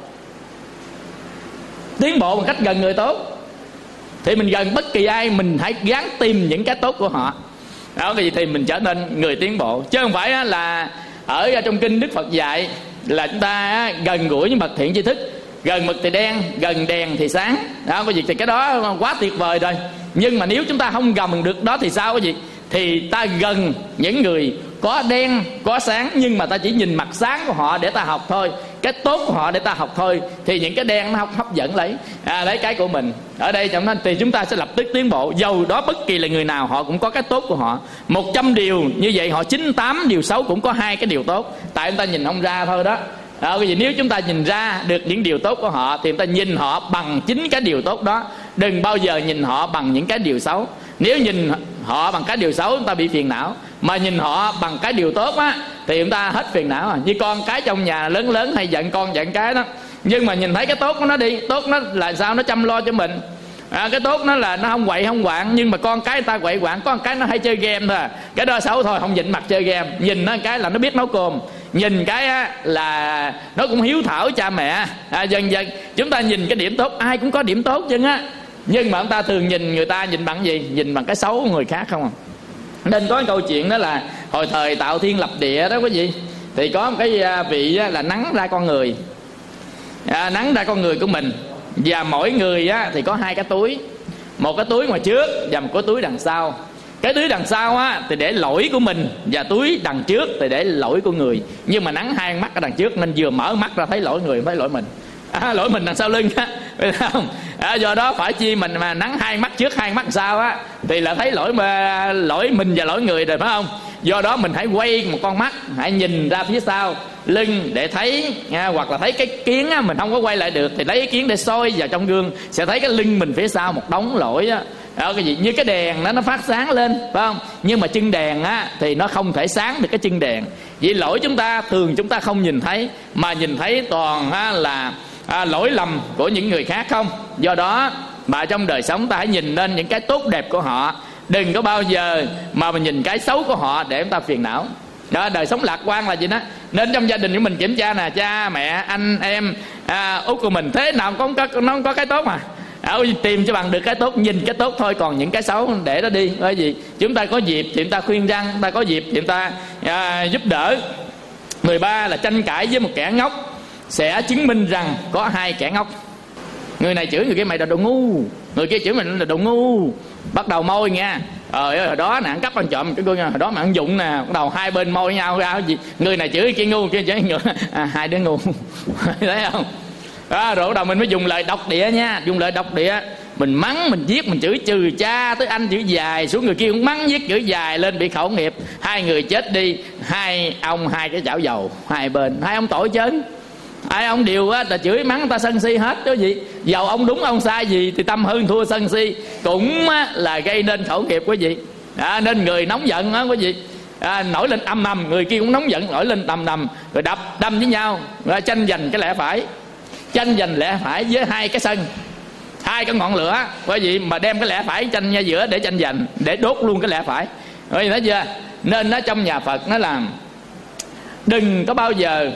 Tiến bộ bằng cách gần người tốt thì mình gần bất kỳ ai, mình hãy gắng tìm những cái tốt của họ. Đó, thì mình trở nên người tiến bộ. Chứ không phải là ở trong kinh Đức Phật dạy là chúng ta gần gũi những bậc thiện tri thức, gần mực thì đen, gần đèn thì sáng. Đó, cái gì thì cái đó quá tuyệt vời rồi. Nhưng mà nếu chúng ta không gần được đó thì sao, cái gì? Thì ta gần những người có đen, có sáng, nhưng mà ta chỉ nhìn mặt sáng của họ để ta học thôi, cái tốt của họ để ta học thôi, thì những cái đen nó không hấp dẫn lấy cái của mình. Ở đây trong đó thì chúng ta sẽ lập tức tiến bộ. Dầu đó bất kỳ là người nào, họ cũng có cái tốt của họ. 100 điều như vậy, họ 98 điều xấu cũng có 2 cái điều tốt. Tại chúng ta nhìn không ra thôi đó. Cái gì? Nếu chúng ta nhìn ra được những điều tốt của họ thì chúng ta nhìn họ bằng chính cái điều tốt đó. Đừng bao giờ nhìn họ bằng những cái điều xấu. Nếu nhìn họ bằng cái điều xấu chúng ta bị phiền não, mà nhìn họ bằng cái điều tốt thì chúng ta hết phiền não. Như con cái trong nhà lớn lớn hay giận con giận cái đó, nhưng mà nhìn thấy cái tốt của nó đi. Tốt nó là sao? Nó chăm lo cho mình. Cái tốt nó là nó không quậy không quạng. Nhưng mà con cái người ta quậy quạng, có một cái nó hay chơi game thôi, cái đó xấu thôi, không nhịn mặt chơi game. Nhìn nó cái là nó biết nấu cơm, nhìn cái là nó cũng hiếu thảo cha mẹ. Dần dần chúng ta nhìn cái điểm tốt, ai cũng có điểm tốt chứ Nhưng mà ông ta thường nhìn người ta nhìn bằng gì? Nhìn bằng cái xấu của người khác không à. Nên có cái câu chuyện đó là hồi thời tạo thiên lập địa đó quý vị, thì có một cái vị là nắng ra con người, nắng ra con người của mình. Và mỗi người thì có hai cái túi, một cái túi ngoài trước và một cái túi đằng sau. Cái túi đằng sau thì để lỗi của mình, và túi đằng trước thì để lỗi của người. Nhưng mà nắng hai mắt ở đằng trước nên vừa mở mắt ra thấy lỗi người, thấy lỗi mình. Lỗi mình đằng sau lưng á, biết không? Do đó phải chi mình mà nắng hai mắt trước hai mắt sau thì là thấy lỗi mình và lỗi người rồi, phải không? Do đó mình hãy quay một con mắt, hãy nhìn ra phía sau lưng để thấy hoặc là thấy cái kiến mình không có quay lại được thì lấy cái kiến để soi vào trong gương, sẽ thấy cái lưng mình phía sau một đống lỗi cái gì như cái đèn nó phát sáng lên, phải không? Nhưng mà chân đèn thì nó không thể sáng được cái chân đèn. Vì lỗi chúng ta thường chúng ta không nhìn thấy, mà nhìn thấy toàn là lỗi lầm của những người khác không. Do đó mà trong đời sống ta hãy nhìn lên những cái tốt đẹp của họ, đừng có bao giờ mà mình nhìn cái xấu của họ để chúng ta phiền não. Đó, đời sống lạc quan là gì đó. Nên trong gia đình của mình kiểm tra nè, cha mẹ anh em út của mình thế nào nó không có cái tốt mà. Tìm cho bằng được cái tốt, nhìn cái tốt thôi, còn những cái xấu để nó đi. Bởi vì chúng ta có dịp thì chúng ta khuyên răn, chúng ta có dịp thì chúng ta giúp đỡ. 13 là tranh cãi với một kẻ ngốc sẽ chứng minh rằng có hai kẻ ngốc. Người này chửi người kia mày là đồ ngu, người kia chửi mình là đồ ngu, bắt đầu môi nha. Hồi đó nè ăn cắp ăn trộm cái hồi đó mà ăn dụng nè, bắt đầu hai bên môi nhau ra gì, người này chửi người kia ngu, kia chửi người hai đứa ngu. Thấy không? Rồi bắt đầu mình mới dùng lời độc địa nha, dùng lời độc địa, mình mắng mình giết mình chửi, trừ cha tới anh chửi dài xuống người kia cũng mắng giết chửi dài lên, bị khẩu nghiệp, hai người chết đi, hai ông hai cái chảo dầu, hai bên hai ông tội chớn. Ai ông đều ta chửi mắng ta sân si hết đó gì. Dầu ông đúng ông sai gì thì tâm hơn thua sân si cũng là gây nên khẩu nghiệp quý vị. Nên người nóng giận đó quý vị, nổi lên âm ầm, người kia cũng nóng giận nổi lên đầm đầm, rồi đâm với nhau, rồi tranh giành cái lẽ phải, tranh giành lẽ phải với hai cái sân, hai cái ngọn lửa quý vị, mà đem cái lẽ phải tranh ra giữa để tranh giành, để đốt luôn cái lẽ phải. Quý vị thấy chưa? Nên nó trong nhà Phật nó làm đừng có bao giờ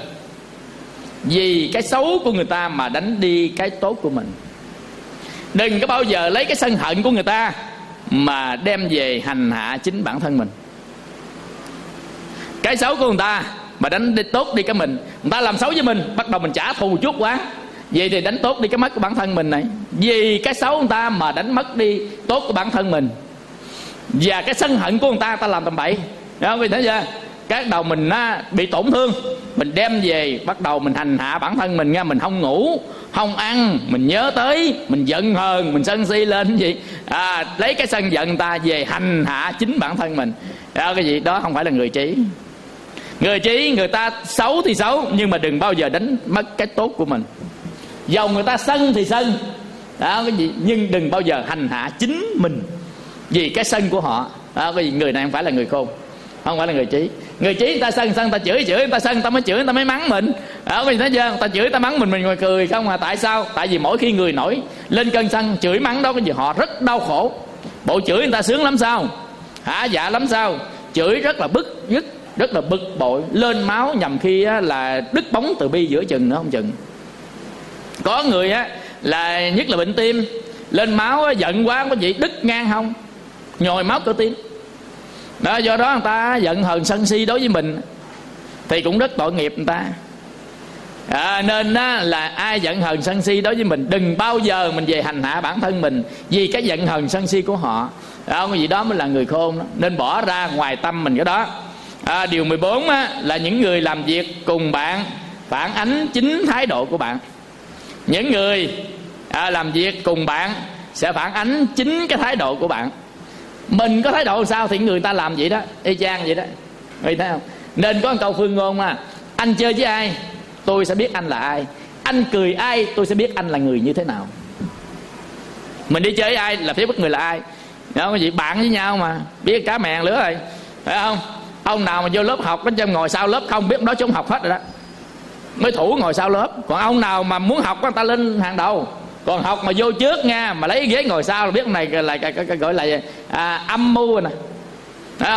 vì cái xấu của người ta mà đánh đi cái tốt của mình. Đừng có bao giờ lấy cái sân hận của người ta mà đem về hành hạ chính bản thân mình. Cái xấu của người ta mà đánh đi tốt đi cái mình. Người ta làm xấu với mình, bắt đầu mình trả thù chút quá, vậy thì đánh tốt đi cái mất của bản thân mình này. Vì cái xấu của người ta mà đánh mất đi tốt của bản thân mình. Và cái sân hận của người ta làm tầm bậy. Đó quý vị thấy chưa? Cái đầu mình bị tổn thương, mình đem về bắt đầu mình hành hạ bản thân mình nha. Mình không ngủ, không ăn, mình nhớ tới, mình giận hờn, mình sân si lên cái gì, lấy cái sân giận ta về hành hạ chính bản thân mình. Cái gì đó không phải là người trí. Người trí người ta xấu thì xấu, nhưng mà đừng bao giờ đánh mất cái tốt của mình. Dầu người ta sân thì sân cái gì, nhưng đừng bao giờ hành hạ chính mình vì cái sân của họ. Cái gì, người này không phải là người khôn, không phải là người trí. Người trí người ta sân ta chửi, người ta sân ta mới chửi, người ta mới mắng mình. Quý vị thấy chưa? Người ta chửi ta mắng mình ngồi cười không à. Tại sao? Tại vì mỗi khi người nổi lên cơn sân chửi mắng đó cái gì họ rất đau khổ. Bộ chửi người ta sướng lắm sao, hả dạ lắm sao? Chửi rất là bức dứt, rất là bực bội, lên máu, nhằm khi là đứt bóng từ bi giữa chừng nữa không chừng. Có người là nhất là bệnh tim, lên máu giận quá có gì đứt ngang hông, nhồi máu cơ tim. Đó, do đó người ta giận hờn sân si đối với mình thì cũng rất tội nghiệp người ta. Nên là ai giận hờn sân si đối với mình, đừng bao giờ mình về hành hạ bản thân mình vì cái giận hờn sân si của họ. Cái gì đó mới là người khôn đó. Nên bỏ ra ngoài tâm mình cái đó. Điều 14 là những người làm việc cùng bạn phản ánh chính thái độ của bạn. Những người làm việc cùng bạn sẽ phản ánh chính cái thái độ của bạn. Mình có thái độ sao thì người ta làm vậy đó, y chang vậy đó. Người thấy không? Nên có một câu phương ngôn anh chơi với ai tôi sẽ biết anh là ai, anh cười ai tôi sẽ biết anh là người như thế nào. Mình đi chơi với ai là phải biết người là ai. Đó, cái gì bạn với nhau mà biết cá mèn lứa rồi, phải không? Ông nào mà vô lớp học có trong ngồi sau lớp không biết đó trốn học hết rồi đó, mới thủ ngồi sau lớp. Còn ông nào mà muốn học người ta lên hàng đầu, còn học mà vô trước nha, mà lấy ghế ngồi sau là biết này là gọi là âm mưu rồi nè, phải không?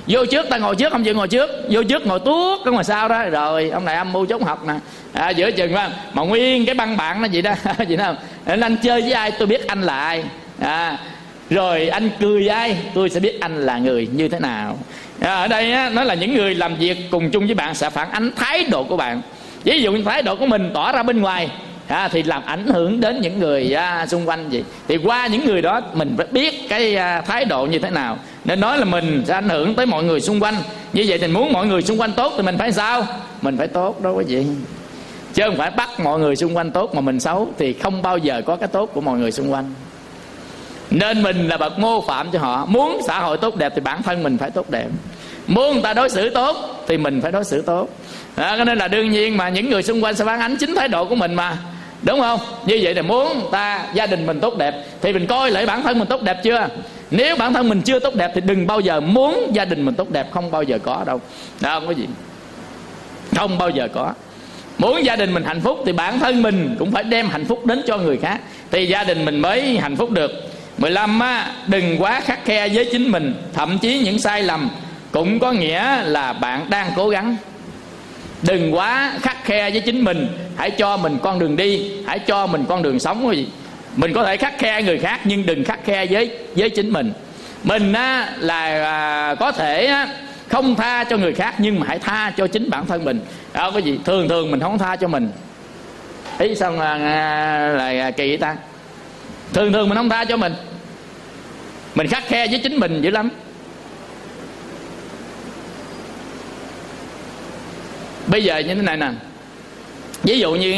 Vô trước ta ngồi trước, không chịu ngồi trước, vô trước ngồi tuốt cái ngoài sau đó, rồi ông này âm mưu trốn học nè. Giữa chừng mà nguyên cái băng bạn nó vậy đó. Vậy nào anh chơi với ai tôi biết anh là ai, rồi anh cười với ai tôi sẽ biết anh là người như thế nào. Ở đây á, nói là những người làm việc cùng chung với bạn sẽ phản ánh thái độ của bạn. Ví dụ như thái độ của mình tỏ ra bên ngoài thì làm ảnh hưởng đến những người xung quanh vậy. Thì qua những người đó mình phải biết cái thái độ như thế nào. Nên nói là mình sẽ ảnh hưởng tới mọi người xung quanh. Như vậy thì muốn mọi người xung quanh tốt thì mình phải sao? Mình phải tốt đó quý vị, chứ không phải bắt mọi người xung quanh tốt mà mình xấu, thì không bao giờ có cái tốt của mọi người xung quanh. Nên mình là bậc mô phạm cho họ. Muốn xã hội tốt đẹp thì bản thân mình phải tốt đẹp. Muốn người ta đối xử tốt thì mình phải đối xử tốt. Cho nên là đương nhiên mà những người xung quanh sẽ phản ánh chính thái độ của mình mà, đúng không? Như vậy thì muốn gia đình mình tốt đẹp thì mình coi lại bản thân mình tốt đẹp chưa. Nếu bản thân mình chưa tốt đẹp thì đừng bao giờ muốn gia đình mình tốt đẹp, không bao giờ có đâu. Đó, không có gì, không bao giờ có. Muốn gia đình mình hạnh phúc thì bản thân mình cũng phải đem hạnh phúc đến cho người khác, thì gia đình mình mới hạnh phúc được. 15 đừng quá khắt khe với chính mình. Thậm chí những sai lầm cũng có nghĩa là bạn đang cố gắng. Đừng quá khắt khe với chính mình. Hãy cho mình con đường đi, hãy cho mình con đường sống cái gì. Mình có thể khắt khe người khác nhưng đừng khắt khe với chính mình. Mình là có thể không tha cho người khác, nhưng mà hãy tha cho chính bản thân mình. Đó, cái gì thường mình không tha cho mình. Ý sao là kỳ vậy ta? Thường mình không tha cho mình. Mình khắt khe với chính mình dữ lắm. Bây giờ như thế này nè, ví dụ như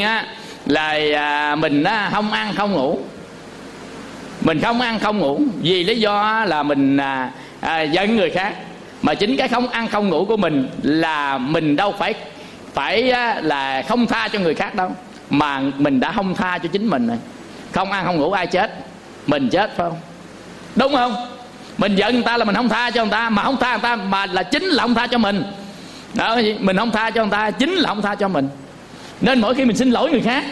là mình không ăn không ngủ. Mình không ăn không ngủ vì lý do là mình giận người khác. Mà chính cái không ăn không ngủ của mình là mình đâu phải là không tha cho người khác đâu, mà mình đã không tha cho chính mình rồi. Không ăn không ngủ ai chết? Mình chết phải không? Đúng không? Mình giận người ta là mình không tha cho người ta, mà không tha người ta mà là chính là không tha cho mình. Đó, mình không tha cho người ta chính là không tha cho mình. Nên mỗi khi mình xin lỗi người khác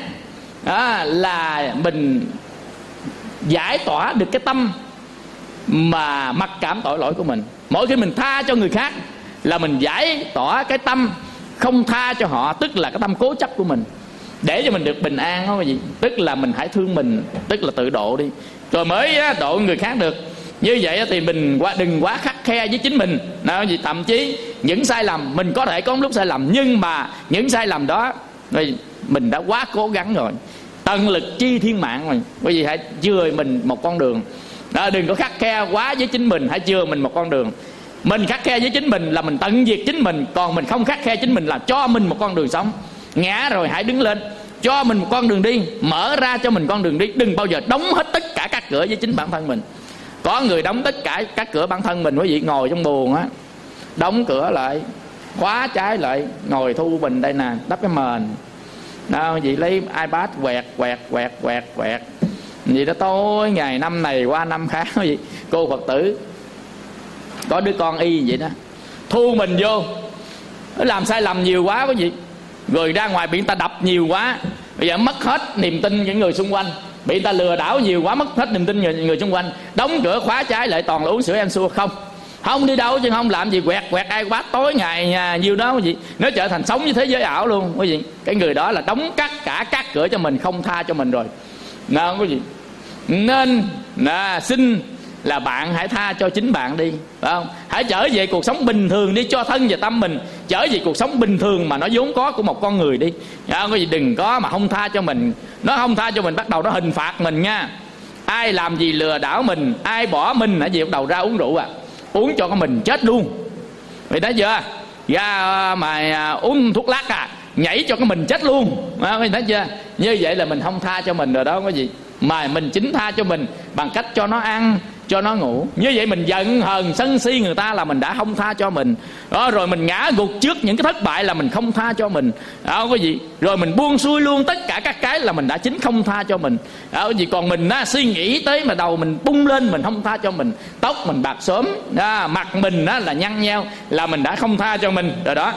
là mình giải tỏa được cái tâm mà mặc cảm tội lỗi của mình. Mỗi khi mình tha cho người khác là mình giải tỏa cái tâm không tha cho họ, tức là cái tâm cố chấp của mình, để cho mình được bình an đó, gì? Tức là mình hãy thương mình, tức là tự độ đi, rồi mới độ người khác được. Như vậy thì mình đừng quá khắt khe với chính mình. Thậm chí những sai lầm, mình có thể có lúc sai lầm, nhưng mà những sai lầm đó mình đã quá cố gắng rồi, tận lực chi thiên mạng rồi. Bởi vì hãy chừa mình một con đường. Đừng có khắt khe quá với chính mình, hãy chừa mình một con đường. Mình khắt khe với chính mình là mình tận diệt chính mình, còn mình không khắt khe chính mình là cho mình một con đường sống. Ngã rồi hãy đứng lên, cho mình một con đường đi, mở ra cho mình con đường đi. Đừng bao giờ đóng hết tất cả các cửa với chính bản thân mình. Có người đóng tất cả các cửa bản thân mình, quý vị ngồi trong buồng đóng cửa lại, khóa trái lại, ngồi thu bình đây nè, đắp cái mền đó, chị lấy iPad quẹt vậy đó, tối ngày năm này qua năm khác gì. Cô Phật tử có đứa con y vậy đó, thu mình vô, nó làm sai lầm nhiều quá quý vị, rồi ra ngoài bị người ta đập nhiều quá, bây giờ mất hết niềm tin những người xung quanh, bị người ta lừa đảo nhiều quá, mất hết niềm tin người xung quanh. Đóng cửa khóa trái lại, toàn là uống sữa Ensure, không đi đâu chứ không làm gì, quẹt iPad tối ngày nhiêu đó quý vị. Nó trở thành sống với thế giới ảo luôn quý vị. Cái người đó là đóng cả các cửa cho mình, không tha cho mình rồi. Nào quý vị, nên xin là bạn hãy tha cho chính bạn đi, phải không? Hãy trở về cuộc sống bình thường đi, cho thân và tâm mình trở về cuộc sống bình thường mà nó vốn có của một con người đi. Cái gì đừng có mà không tha cho mình. Nó không tha cho mình, bắt đầu nó hình phạt mình nha. Ai làm gì lừa đảo mình, ai bỏ mình ở gì bắt đầu ra uống rượu uống cho con mình chết luôn. Vậy thấy chưa? Ra mà uống thuốc lắc nhảy cho cái mình chết luôn. Thấy chưa? Như vậy là mình không tha cho mình rồi đó có gì. Mà mình chính tha cho mình bằng cách cho nó ăn, cho nó ngủ. Như vậy mình giận hờn sân si người ta là mình đã không tha cho mình đó. Rồi mình ngã gục trước những cái thất bại là mình không tha cho mình đó có gì. Rồi mình buông xuôi luôn tất cả các cái là mình đã chính không tha cho mình đó có gì. Còn mình suy nghĩ tới mà đầu mình bung lên, mình không tha cho mình. Tóc mình bạc xốm đó, mặt mình là nhăn nheo là mình đã không tha cho mình rồi đó.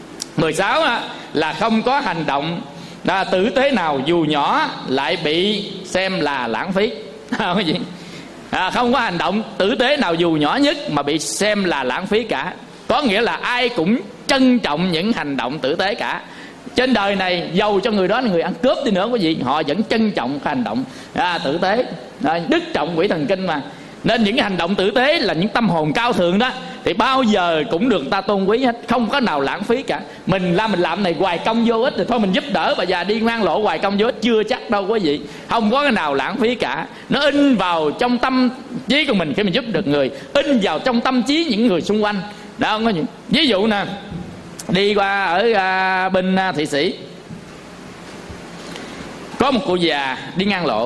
16 là không có hành động tử tế nào dù nhỏ lại bị xem là lãng phí. Cái gì? Không có hành động tử tế nào dù nhỏ nhất mà bị xem là lãng phí cả. Có nghĩa là ai cũng trân trọng những hành động tử tế cả. Trên đời này dầu cho người đó là người ăn cướp đi nữa quý vị, họ vẫn trân trọng cái hành động tử tế. Đức trọng quỷ thần kinh mà. Nên những cái hành động tử tế là những tâm hồn cao thượng đó, thì bao giờ cũng được ta tôn quý hết, không có nào lãng phí cả. Mình làm này hoài công vô ích thì thôi mình giúp đỡ bà già đi ngoan lộ hoài công vô ích, chưa chắc đâu quý vị. Không có cái nào lãng phí cả. Nó in vào trong tâm trí của mình khi mình giúp được người, in vào trong tâm trí những người xung quanh. Đó không có gì. Ví dụ nè, đi qua ở bên Thụy Sĩ, có một cụ già đi ngang lộ.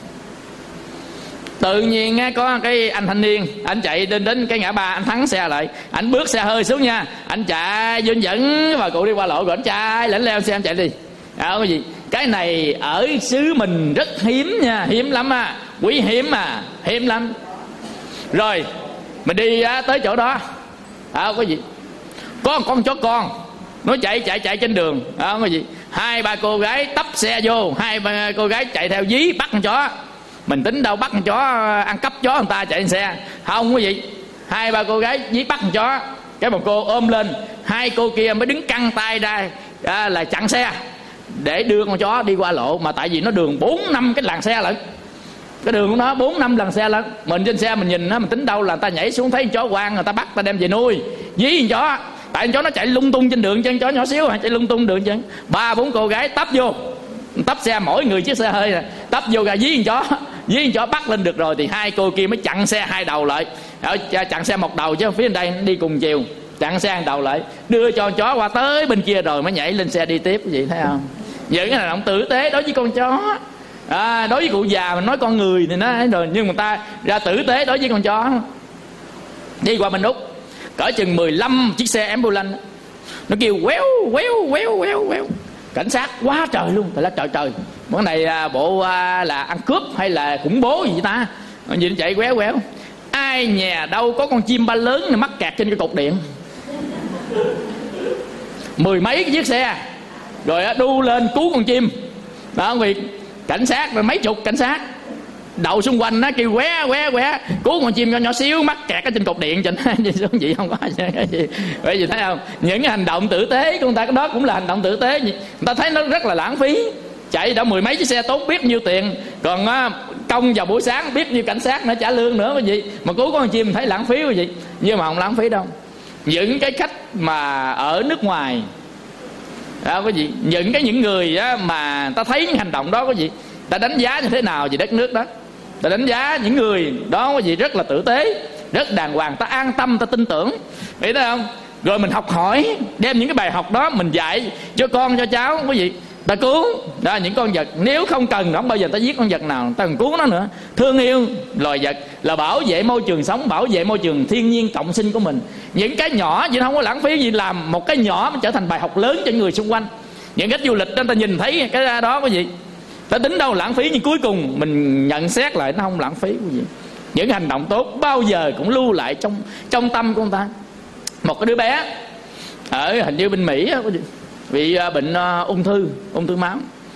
Tự nhiên có cái anh thanh niên, anh chạy đến cái ngã ba, anh thắng xe lại, anh bước xe hơi xuống nha, anh chạy vô dẫn và cụ đi qua lộ, rồi anh chạy lãnh leo xe anh chạy đi. Cái gì? Cái này ở xứ mình rất hiếm nha, hiếm lắm á, quý hiếm mà, hiếm lắm. Rồi mình đi tới chỗ đó, có gì? Có một con chó con nó chạy trên đường, có gì? 2-3 cô gái tấp xe vô, 2-3 cô gái chạy theo dí bắt con chó. Mình tính đâu bắt con chó ăn cắp chó người ta chạy trên xe, không quý vị. 2-3 cô gái dí bắt con chó, cái một cô ôm lên, 2 cô kia mới đứng căng tay ra là chặn xe để đưa con chó đi qua lộ. Mà tại vì nó đường 4-5 cái làn xe lận, cái đường của nó 4-5 làn xe lận. Mình trên xe mình nhìn nó, mình tính đâu là người ta nhảy xuống thấy con chó quang, người ta bắt ta đem về nuôi, dí con chó. Tại con chó nó chạy lung tung trên đường, chân chó nhỏ xíu chạy lung tung đường chân. 3-4 cô gái tấp vô, tấp xe mỗi người chiếc xe hơi nè, tấp vô gà dí con chó bắt lên được rồi thì 2 cô kia mới chặn xe 2 đầu lại. Chặn xe một đầu chứ phía bên đây đi cùng chiều, chặn xe 1 đầu lại, đưa cho con chó qua tới bên kia rồi mới nhảy lên xe đi tiếp. Quý vị thấy không? Những cái hành động tử tế đối với con chó. Đối với cụ già mình nói con người thì nó rồi, nhưng mà ta ra tử tế đối với con chó. Đi qua bên Úc, cỡ chừng 15 chiếc xe ambulance, nó kêu quéo quéo quéo quéo quéo. Cảnh sát quá trời luôn, thật là trời. Món này bộ là ăn cướp hay là khủng bố gì vậy ta? Nhìn chạy quéo quéo. Ai nhà đâu có con chim ba lớn này mắc kẹt trên cái cột điện, 10 mấy cái chiếc xe rồi đu lên cứu con chim đó quý vị. Cảnh sát rồi mấy chục cảnh sát đậu xung quanh nó kêu qué cứu con chim nhỏ xíu mắc kẹt ở trên cột điện trên xuống vậy. Không có cái gì. Bởi vì thấy không, những cái hành động tử tế của người ta, cái đó cũng là hành động tử tế. Người ta thấy nó rất là lãng phí, chạy đã 10 mấy chiếc xe tốn biết nhiêu tiền, còn công vào buổi sáng biết nhiêu cảnh sát nữa trả lương nữa quý vị, mà cứu con chim thấy lãng phí quý vị. Nhưng mà không lãng phí đâu. Những cái khách mà ở nước ngoài quý vị, những người mà ta thấy những hành động đó quý vị, ta đánh giá như thế nào về đất nước đó? Ta đánh giá những người đó quý vị rất là tử tế, rất đàng hoàng, ta an tâm, ta tin tưởng, biết thấy không? Rồi mình học hỏi, đem những cái bài học đó mình dạy cho con cho cháu quý vị. Ta cứu đó, những con vật nếu không cần nó, không bao giờ ta giết con vật nào, ta cần cứu nó nữa. Thương yêu loài vật là bảo vệ môi trường sống, bảo vệ môi trường thiên nhiên cộng sinh của mình. Những cái nhỏ vậy không có lãng phí gì, làm một cái nhỏ nó trở thành bài học lớn cho người xung quanh. Những khách du lịch đó, ta nhìn thấy cái đó quý vị, ta tính đâu lãng phí, nhưng cuối cùng mình nhận xét lại nó không lãng phí quý vị. Những hành động tốt bao giờ cũng lưu lại trong tâm của người ta. Một cái đứa bé ở hình như bên Mỹ quý vị, bị bệnh ung thư máu,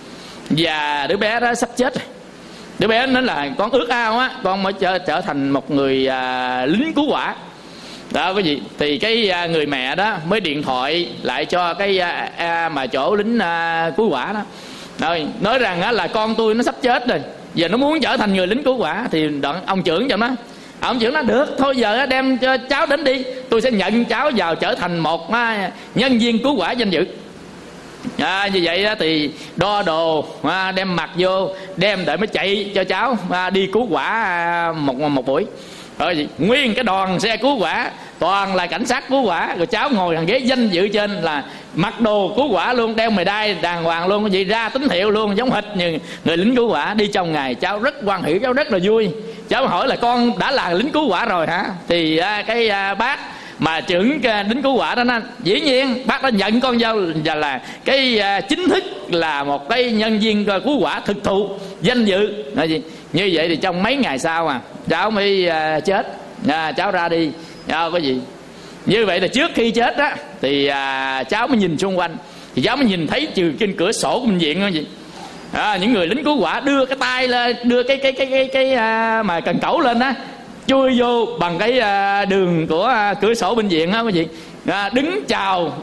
và đứa bé đó sắp chết rồi. Đứa bé nó là con ước ao á, con mới trở thành một người lính cứu hỏa đó quý vị. Thì cái người mẹ đó mới điện thoại lại cho cái mà chỗ lính cứu hỏa đó, rồi nói rằng là con tôi nó sắp chết rồi, giờ nó muốn trở thành người lính cứu hỏa. Thì ông trưởng cho nó, ông trưởng nói được, thôi giờ đem cho cháu đến đi, tôi sẽ nhận cháu vào trở thành một nhân viên cứu hỏa danh dự. Như vậy thì đo đồ, đem mặc vô, đem để mới chạy cho cháu đi cứu hỏa một buổi. Rồi nguyên cái đoàn xe cứu hỏa toàn là cảnh sát cứu hỏa, rồi cháu ngồi hàng ghế danh dự trên là mặc đồ cứu hỏa luôn, đeo mày đai đàng hoàng luôn, vậy ra tín hiệu luôn, giống hệt như người lính cứu hỏa. Đi trong ngày cháu rất hoan hỷ, cháu rất là vui. Cháu hỏi là con đã là lính cứu hỏa rồi hả? Thì cái bác mà trưởng lính cứu hỏa đó, nó dĩ nhiên bác đã nhận con dâu và là cái chính thức là một cái nhân viên cứu hỏa thực thụ danh dự. Như vậy thì trong mấy ngày sau cháu mới chết, cháu ra đi cái gì. Như vậy là trước khi chết á thì cháu mới nhìn xung quanh, thì cháu mới nhìn thấy trừ trên cửa sổ của bệnh viện gì Những người lính cứu hỏa đưa cái tay lên, đưa cái mà cần cẩu lên á, chui vô bằng cái đường của cửa sổ bệnh viện á quý vị, đứng chào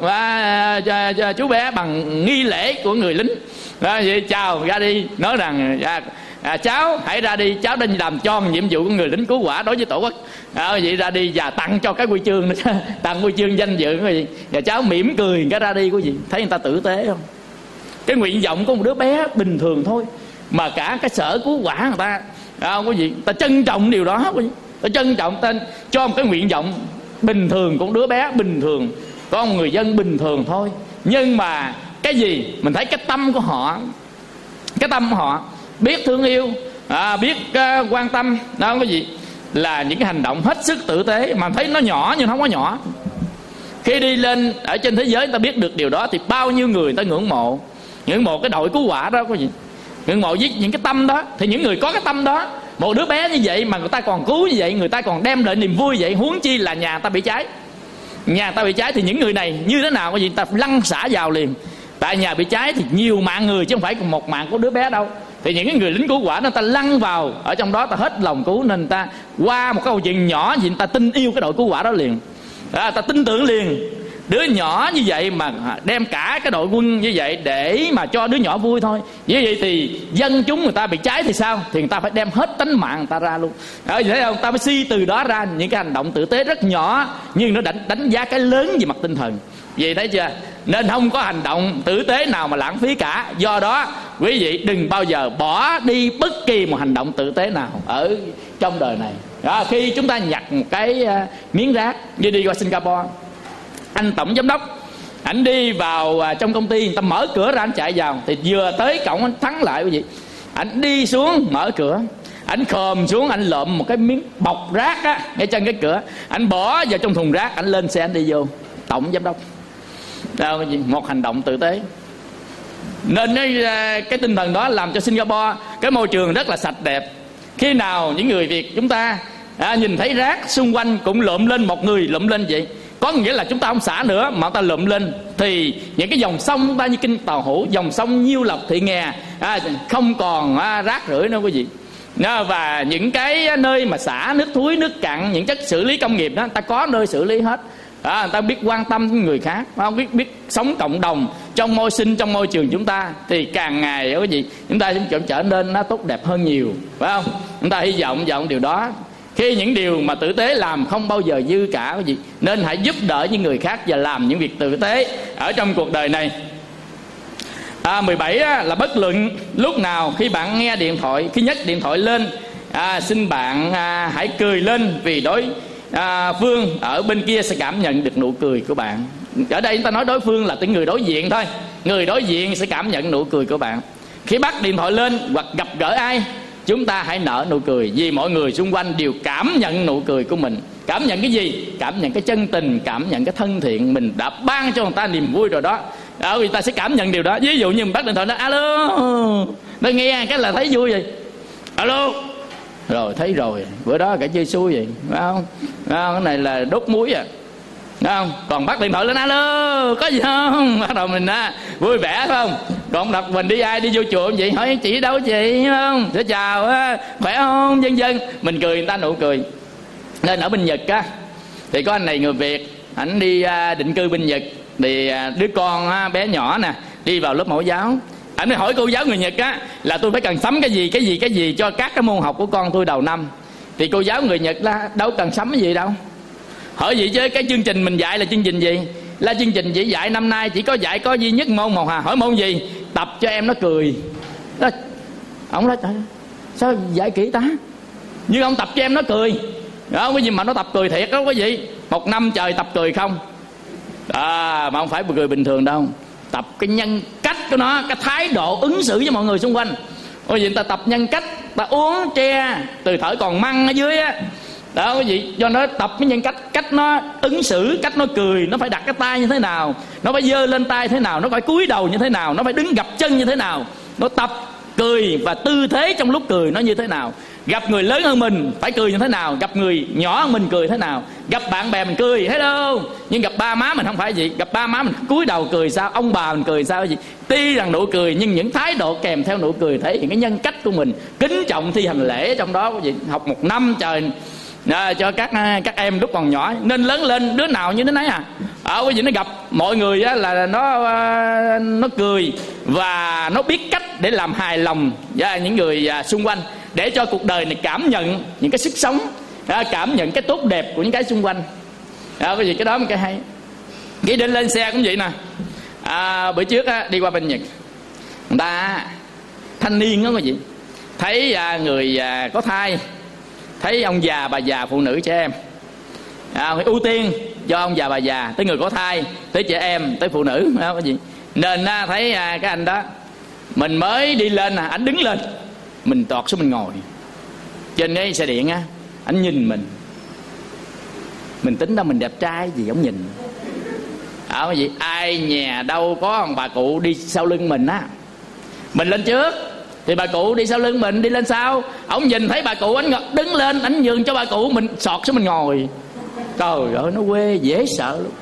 chú bé bằng nghi lễ của người lính. Vậy chào ra đi, nói rằng cháu hãy ra đi, cháu đã làm cho nhiệm vụ của người lính cứu hỏa đối với tổ quốc. Vậy ra đi và tặng cho cái huy chương nữa, tặng huy chương danh dự quý vị. Và cháu mỉm cười cái ra đi quý vị. Thấy người ta tử tế không? Cái nguyện vọng của một đứa bé bình thường thôi mà cả cái sở cứu hỏa người ta quý vị, ta trân trọng điều đó quý vị. Ta trân trọng tên cho một cái nguyện vọng bình thường của một đứa bé bình thường, có một người dân bình thường thôi. Nhưng mà cái gì mình thấy cái tâm của họ, cái tâm của họ biết thương yêu, biết quan tâm đó quý vị, là những cái hành động hết sức tử tế mà thấy nó nhỏ nhưng không có nhỏ. Khi đi lên ở trên thế giới ta biết được điều đó thì bao nhiêu người ta ngưỡng mộ cái đội cứu hỏa đó quý vị, ngưỡng mộ với những cái tâm đó. Thì những người có cái tâm đó, một đứa bé như vậy mà người ta còn cứu như vậy, người ta còn đem lại niềm vui vậy, huống chi là nhà ta bị cháy. Nhà ta bị cháy thì những người này như thế nào quý vị, ta lăn xả vào liền. Tại nhà bị cháy thì nhiều mạng người chứ không phải một mạng của đứa bé đâu. Thì những cái người lính cứu hỏa nên ta lăn vào ở trong đó, ta hết lòng cứu, nên ta qua một cái câu chuyện nhỏ gì ta tin yêu cái đội cứu hỏa đó liền. Ta tin tưởng liền. Đứa nhỏ như vậy mà đem cả cái đội quân như vậy để mà cho đứa nhỏ vui thôi. Như vậy thì dân chúng người ta bị cháy thì sao? Thì người ta phải đem hết tánh mạng người ta ra luôn. Thấy không? Ta mới suy từ đó ra những cái hành động tử tế rất nhỏ nhưng nó đánh giá cái lớn về mặt tinh thần. Vậy thấy chưa? Nên không có hành động tử tế nào mà lãng phí cả. Do đó quý vị đừng bao giờ bỏ đi bất kỳ một hành động tử tế nào ở trong đời này. Khi chúng ta nhặt một cái miếng rác, như đi qua Singapore, anh tổng giám đốc ảnh đi vào trong công ty, người ta mở cửa ra anh chạy vào, thì vừa tới cổng anh thắng lại quý vị, ảnh đi xuống mở cửa, ảnh khòm xuống, ảnh lượm một cái miếng bọc rác á ngay chân cái cửa, ảnh bỏ vào trong thùng rác, ảnh lên xe ảnh đi vô. Tổng giám đốc một hành động tử tế. Nên cái tinh thần đó làm cho Singapore cái môi trường rất là sạch đẹp. Khi nào những người Việt chúng ta nhìn thấy rác xung quanh cũng lượm lên, một người lượm lên vậy, có nghĩa là chúng ta không xả nữa mà ta lượm lên, thì những cái dòng sông chúng ta như Kinh Tàu Hữu, dòng sông Nhiêu Lộc, Thị Nghè không còn rác rưởi nữa quý vị. Và những cái nơi mà xả nước thúi, nước cặn, những chất xử lý công nghiệp đó, ta có nơi xử lý hết. Người ta biết quan tâm người khác, biết sống cộng đồng trong môi sinh, trong môi trường chúng ta, thì càng ngày quý vị chúng ta trở nên nó tốt đẹp hơn nhiều, phải không? Chúng ta hy vọng điều đó. Khi những điều mà tử tế làm không bao giờ dư cả quý vị, nên hãy giúp đỡ những người khác và làm những việc tử tế ở trong cuộc đời này. 17 là bất luận lúc nào khi bạn nghe điện thoại, khi nhấc điện thoại lên, xin bạn hãy cười lên, vì đối phương ở bên kia sẽ cảm nhận được nụ cười của bạn. Ở đây chúng ta nói đối phương là người đối diện thôi, người đối diện sẽ cảm nhận nụ cười của bạn. Khi bắt điện thoại lên hoặc gặp gỡ ai, chúng ta hãy nở nụ cười, vì mọi người xung quanh đều cảm nhận nụ cười của mình. Cảm nhận cái gì? Cảm nhận cái chân tình, cảm nhận cái thân thiện mình đã ban cho người ta niềm vui rồi đó. Người ta sẽ cảm nhận điều đó. Ví dụ như mình bắt điện thoại nói alo, nó nghe cái là thấy vui vậy. Alo, rồi thấy rồi, bữa đó cả chơi xui vậy, phải không? Cái này là đốt muối à, đúng không? Còn bắt điện thoại lên alo, có gì không? Bắt đầu mình vui vẻ, phải không? Còn đọc mình đi ai đi vô chùa vậy, hỏi chị đâu chị, phải không? Sẽ chào khỏe không, vân vân, mình cười người ta nụ cười. Nên ở bên Nhật á, thì có anh này người Việt, ảnh đi định cư bên Nhật, thì đứa con bé nhỏ nè đi vào lớp mẫu giáo. Anh mới hỏi cô giáo người Nhật á là tôi phải cần sắm cái gì cho các cái môn học của con tôi đầu năm. Thì cô giáo người Nhật là đâu cần sắm cái gì đâu. Hỏi gì chứ cái chương trình mình dạy là chương trình gì? Là chương trình chỉ dạy năm nay chỉ có dạy có duy nhất môn một hà. Hỏi môn gì? Tập cho em nó cười. Đó. Ông nói sao dạy kỹ ta? Nhưng ông tập cho em nó cười. Đó, cái gì mà nó tập cười thiệt đó quý vị. Một năm trời tập cười không. Mà không phải cười bình thường đâu. Tập cái nhân cách của nó, cái thái độ ứng xử với mọi người xung quanh. Ôi vậy ta tập nhân cách, ta uống tre từ thở còn măng ở dưới á. Đó quý vị, do nó tập cái nhân cách nó ứng xử, cách nó cười, nó phải đặt cái tay như thế nào, nó phải giơ lên tay thế nào, nó phải cúi đầu như thế nào, nó phải đứng gập chân như thế nào, nó tập cười và tư thế trong lúc cười nó như thế nào. Gặp người lớn hơn mình phải cười như thế nào, gặp người nhỏ hơn mình cười thế nào. Gặp bạn bè mình cười hello, nhưng gặp ba má mình không phải vậy. Gặp ba má mình cúi đầu cười sao, ông bà mình cười sao gì. Tuy rằng nụ cười nhưng những thái độ kèm theo nụ cười thể hiện cái nhân cách của mình, kính trọng thi hành lễ trong đó quý vị. Học 1 năm trời cho các em lúc còn nhỏ, nên lớn lên đứa nào như đứa nấy à. Quý vị, nó gặp mọi người á, là nó cười và nó biết cách để làm hài lòng những người xung quanh, để cho cuộc đời này cảm nhận những cái sức sống, cảm nhận cái tốt đẹp của những cái xung quanh. Quý vị, cái đó một cái hay. Nghĩ định lên xe cũng vậy nè. Bữa trước đi qua bên Nhật, người ta thanh niên đó quý vị, thấy người có thai, thấy ông già bà già, phụ nữ trẻ em, phải ưu tiên cho ông già bà già, tới người có thai, tới trẻ em, tới phụ nữ đó quý vị. Nên thấy cái anh đó, mình mới đi lên anh đứng lên, mình tọt xuống mình ngồi trên cái xe điện á, anh nhìn mình tính đâu mình đẹp trai gì ông nhìn. Quý vị, ai nhà đâu có ông bà cụ đi sau lưng mình á, mình lên trước thì bà cụ đi sau lưng mình đi lên sau. Ông nhìn thấy bà cụ anh đứng lên, anh nhường cho bà cụ, mình sọt xuống mình ngồi. Trời ơi, nó quê dễ sợ luôn.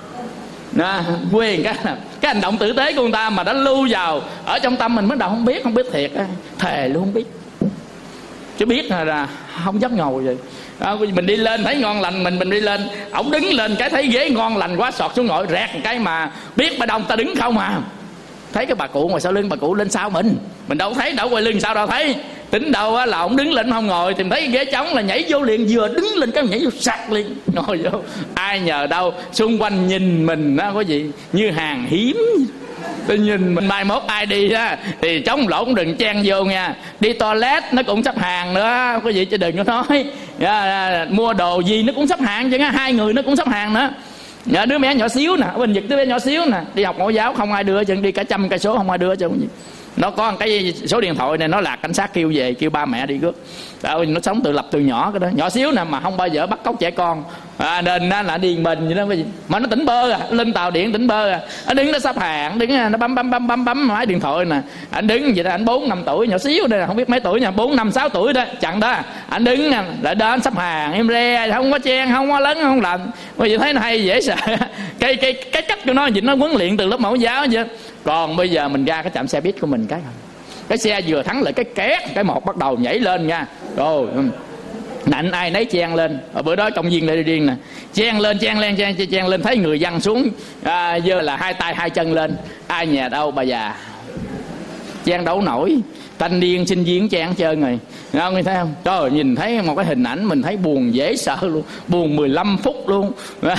Quê cái hành động tử tế của người ta mà đã lưu vào ở trong tâm mình, mới đầu không biết thiệt, thề luôn không biết, chứ biết là không dám ngồi vậy. Mình đi lên thấy ngon lành, mình đi lên, ổng đứng lên cái thấy ghế ngon lành quá, sọt xuống ngồi rẹt một cái, mà biết bà đông ta đứng không à. Thấy cái bà cụ ngồi sau lưng, bà cụ lên sau mình đâu thấy, đâu quay lưng sao đâu thấy. Tính đâu là ổng đứng lên không ngồi, thì thấy ghế trống là nhảy vô liền, vừa đứng lên cái nhảy vô sặc liền ngồi vô. Ai nhờ đâu xung quanh nhìn mình đó quý vị như hàng hiếm. Tôi nhìn mình mai mốt ai đi á thì trống lỗ cũng đừng chen vô nha. Đi toilet nó cũng sắp hàng nữa quý vị, chứ đừng có nói. Mua đồ gì nó cũng sắp hàng chứ, 2 người nó cũng sắp hàng nữa. Đứa bé nhỏ xíu nè, ở bên Nhật đứa bé nhỏ xíu nè, đi học mẫu giáo không ai đưa chứ, đi cả 100 cây số không ai đưa chứ. Nó có một cái số điện thoại này, nó là cảnh sát kêu về, kêu ba mẹ đi cướp. Nó sống tự lập từ nhỏ cái đó, nhỏ xíu nè, mà không bao giờ bắt cóc trẻ con. Nên nó là điền bình vậy đó quý vị. Mà nó tỉnh bơ lên tàu điện tỉnh bơ nó đứng nó sắp hàng, đứng nó bấm máy điện thoại nè. Anh đứng vậy đó, anh 4-5 tuổi, nhỏ xíu đây, không biết mấy tuổi nha, 4-5-6 tuổi đó, chặn đó. Anh đứng nè, lại đó anh sắp hàng, em re, không có chen, không có lấn, không làm. Quý vị thấy nó hay dễ sợ. Cái cách của nó gì, nó huấn luyện từ lớp mẫu giáo vậy. Còn bây giờ mình ra cái trạm xe buýt của mình cái xe vừa thắng lại cái két, cái một bắt đầu nhảy lên nha. Rồi nạnh ai nấy chen lên. Ở bữa đó công viên Lê Điên nè, chen lên thấy người văng xuống, giơ là 2 tay 2 chân lên. Ai nhà đâu bà già chen đấu nổi, thanh niên sinh viên chen trơn rồi. Nghe thấy không? Trời, nhìn thấy một cái hình ảnh mình thấy buồn dễ sợ luôn, buồn 15 phút luôn.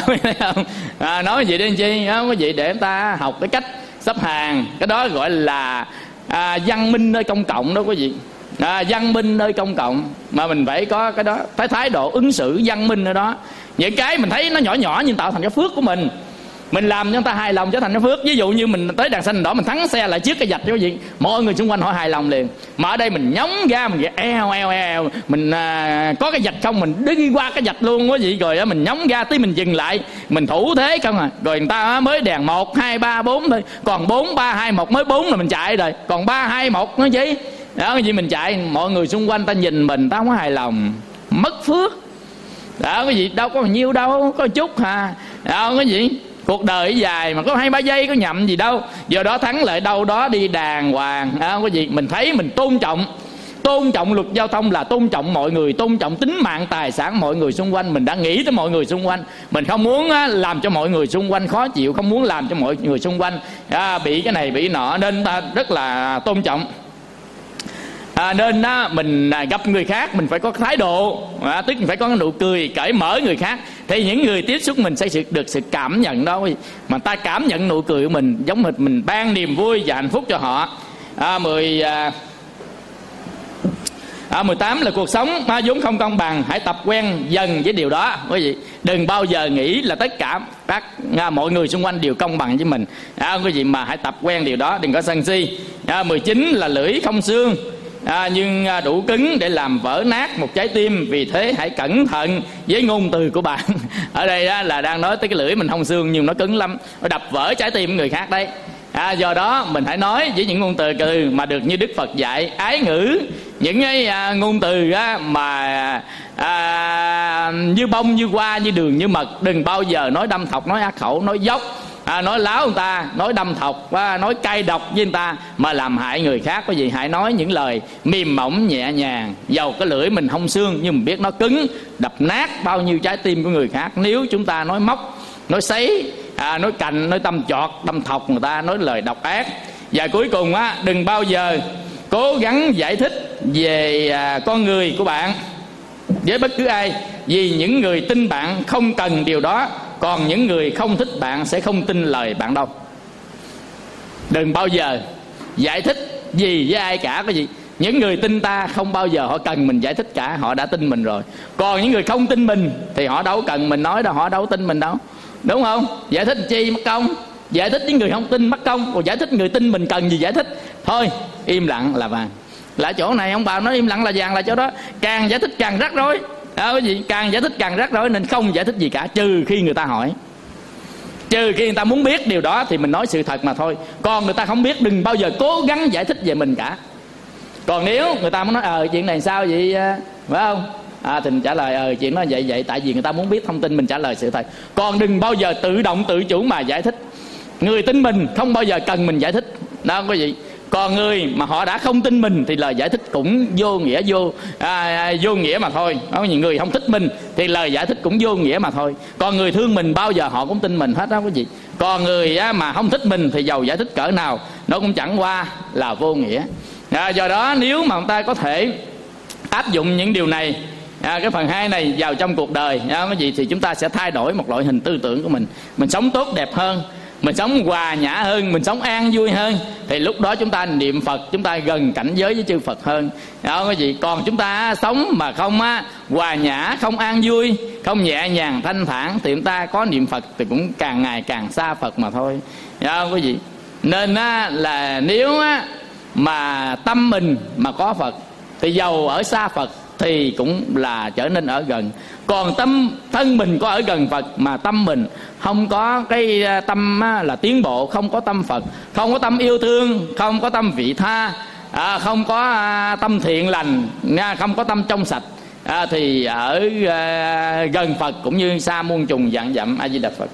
Nói vậy đi chi, có gì để chúng ta học cái cách sắp hàng. Cái đó gọi là văn minh nơi công cộng đó quý vị. Văn minh nơi công cộng mà mình phải có cái đó, thái độ ứng xử văn minh ở đó. Những cái mình thấy nó nhỏ nhỏ nhưng tạo thành cái phước của mình làm cho người ta hài lòng, trở thành cái phước. Ví dụ như mình tới đèn xanh đỏ, mình thắng xe lại trước cái vạch cho quý vị, mọi người xung quanh họ hài lòng liền. Mà ở đây mình nhóng ra, mình eo mình có cái vạch không, mình đi qua cái vạch luôn quý vị, rồi mình nhóng ra tí mình dừng lại, mình thủ thế không à. Rồi người ta mới đèn 1, 2, 3, 4 thôi, còn 4, 3, 2, 1 mới 4 là mình chạy rồi, còn 3, 2, 1 nói gì đó, cái gì mình chạy, mọi người xung quanh ta nhìn mình ta không có hài lòng, mất phước đó. Cái gì đâu có bao nhiêu đâu, có chút hà đó. Cái gì cuộc đời dài mà có 2-3 giây có nhậm gì đâu. Giờ đó thắng lại đâu đó đi đàng hoàng đó. Cái gì mình thấy mình tôn trọng luật giao thông là tôn trọng mọi người, tôn trọng tính mạng tài sản mọi người xung quanh. Mình đã nghĩ tới mọi người xung quanh, mình không muốn làm cho mọi người xung quanh khó chịu, không muốn làm cho mọi người xung quanh bị cái này bị nọ, nên ta rất là tôn trọng. Nên mình gặp người khác mình phải có thái độ, tức mình phải có cái nụ cười cởi mở người khác, thì những người tiếp xúc mình sẽ được sự cảm nhận đó. Mà ta cảm nhận nụ cười của mình giống mình ban niềm vui và hạnh phúc cho họ. 18 là cuộc sống vốn không công bằng, hãy tập quen dần với điều đó quý vị. Đừng bao giờ nghĩ là tất cả mọi người xung quanh đều công bằng với mình quý vị, mà hãy tập quen điều đó, đừng có sân si. 19 là lưỡi không xương, nhưng đủ cứng để làm vỡ nát một trái tim, vì thế hãy cẩn thận với ngôn từ của bạn. Ở đây là đang nói tới cái lưỡi mình không xương nhưng nó cứng lắm, nó đập vỡ trái tim của người khác đấy. Do đó mình hãy nói với những ngôn từ mà được như Đức Phật dạy, ái ngữ, những cái ngôn từ mà như bông, như hoa, như đường, như mật. Đừng bao giờ nói đâm thọc, nói ác khẩu, nói dốc, nói láo người ta, nói đâm thọc, nói cay độc với người ta mà làm hại người khác. Có gì hãy nói những lời mềm mỏng nhẹ nhàng, dầu cái lưỡi mình không xương nhưng mình biết nó cứng, đập nát bao nhiêu trái tim của người khác. Nếu chúng ta nói móc, nói sấy, nói cạnh, nói đâm chọt, đâm thọc người ta, nói lời độc ác. Và cuối cùng đừng bao giờ cố gắng giải thích về con người của bạn với bất cứ ai, vì những người tin bạn không cần điều đó, còn những người không thích bạn sẽ không tin lời bạn đâu. Đừng bao giờ giải thích gì với ai cả. Cái gì những người tin ta không bao giờ họ cần mình giải thích cả, họ đã tin mình rồi. Còn những người không tin mình thì họ đâu cần mình nói đâu, họ đâu tin mình đâu, đúng không? Giải thích chi mất công, giải thích với người không tin mất công, còn giải thích người tin mình cần gì giải thích. Thôi im lặng là vàng. Là chỗ này ông bà nói im lặng là vàng, là chỗ đó càng giải thích càng rắc rối. Cái gì càng giải thích càng rắc rối, nên không giải thích gì cả, trừ khi người ta hỏi, trừ khi người ta muốn biết điều đó thì mình nói sự thật mà thôi. Còn người ta không biết, đừng bao giờ cố gắng giải thích về mình cả. Còn nếu người ta muốn nói chuyện này sao vậy, phải không, thì mình trả lời chuyện nó vậy vậy, tại vì người ta muốn biết thông tin, mình trả lời sự thật. Còn đừng bao giờ tự động tự chủ mà giải thích. Người tin mình không bao giờ cần mình giải thích đó, có gì. Còn người mà họ đã không tin mình thì lời giải thích cũng vô nghĩa, vô nghĩa mà thôi. Có những người không thích mình thì lời giải thích cũng vô nghĩa mà thôi. Còn người thương mình bao giờ họ cũng tin mình hết đó, có gì. Còn người mà không thích mình thì dầu giải thích cỡ nào nó cũng chẳng qua là vô nghĩa. Do đó nếu mà chúng ta có thể áp dụng những điều này, cái phần 2 này vào trong cuộc đời, cái gì thì chúng ta sẽ thay đổi một loại hình tư tưởng của mình. Mình sống tốt đẹp hơn, mình sống hòa nhã hơn, mình sống an vui hơn, thì lúc đó chúng ta niệm Phật, chúng ta gần cảnh giới với chư Phật hơn. Đó, cái gì. Còn chúng ta sống mà không hòa nhã, không an vui, không nhẹ nhàng thanh thản, thì chúng ta có niệm Phật thì cũng càng ngày càng xa Phật mà thôi. Đó, cái gì. Nên là nếu mà tâm mình mà có Phật thì dầu ở xa Phật thì cũng là trở nên ở gần. Còn thân mình có ở gần Phật mà tâm mình không có cái tâm là tiến bộ, không có tâm Phật, không có tâm yêu thương, không có tâm vị tha, không có tâm thiện lành, không có tâm trong sạch, thì ở gần Phật cũng như xa muôn trùng vạn dặm. A Di Đà Phật.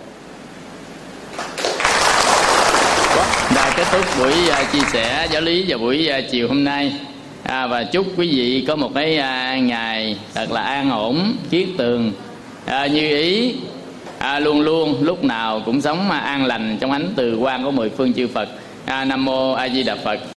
Đã kết thúc buổi chia sẻ giáo lý vào buổi chiều hôm nay. Và chúc quý vị có một cái ngày thật là an ổn, kiết tường, như ý, luôn luôn lúc nào cũng sống an lành trong ánh từ quang của mười phương chư Phật. Nam mô A Di Đà Phật.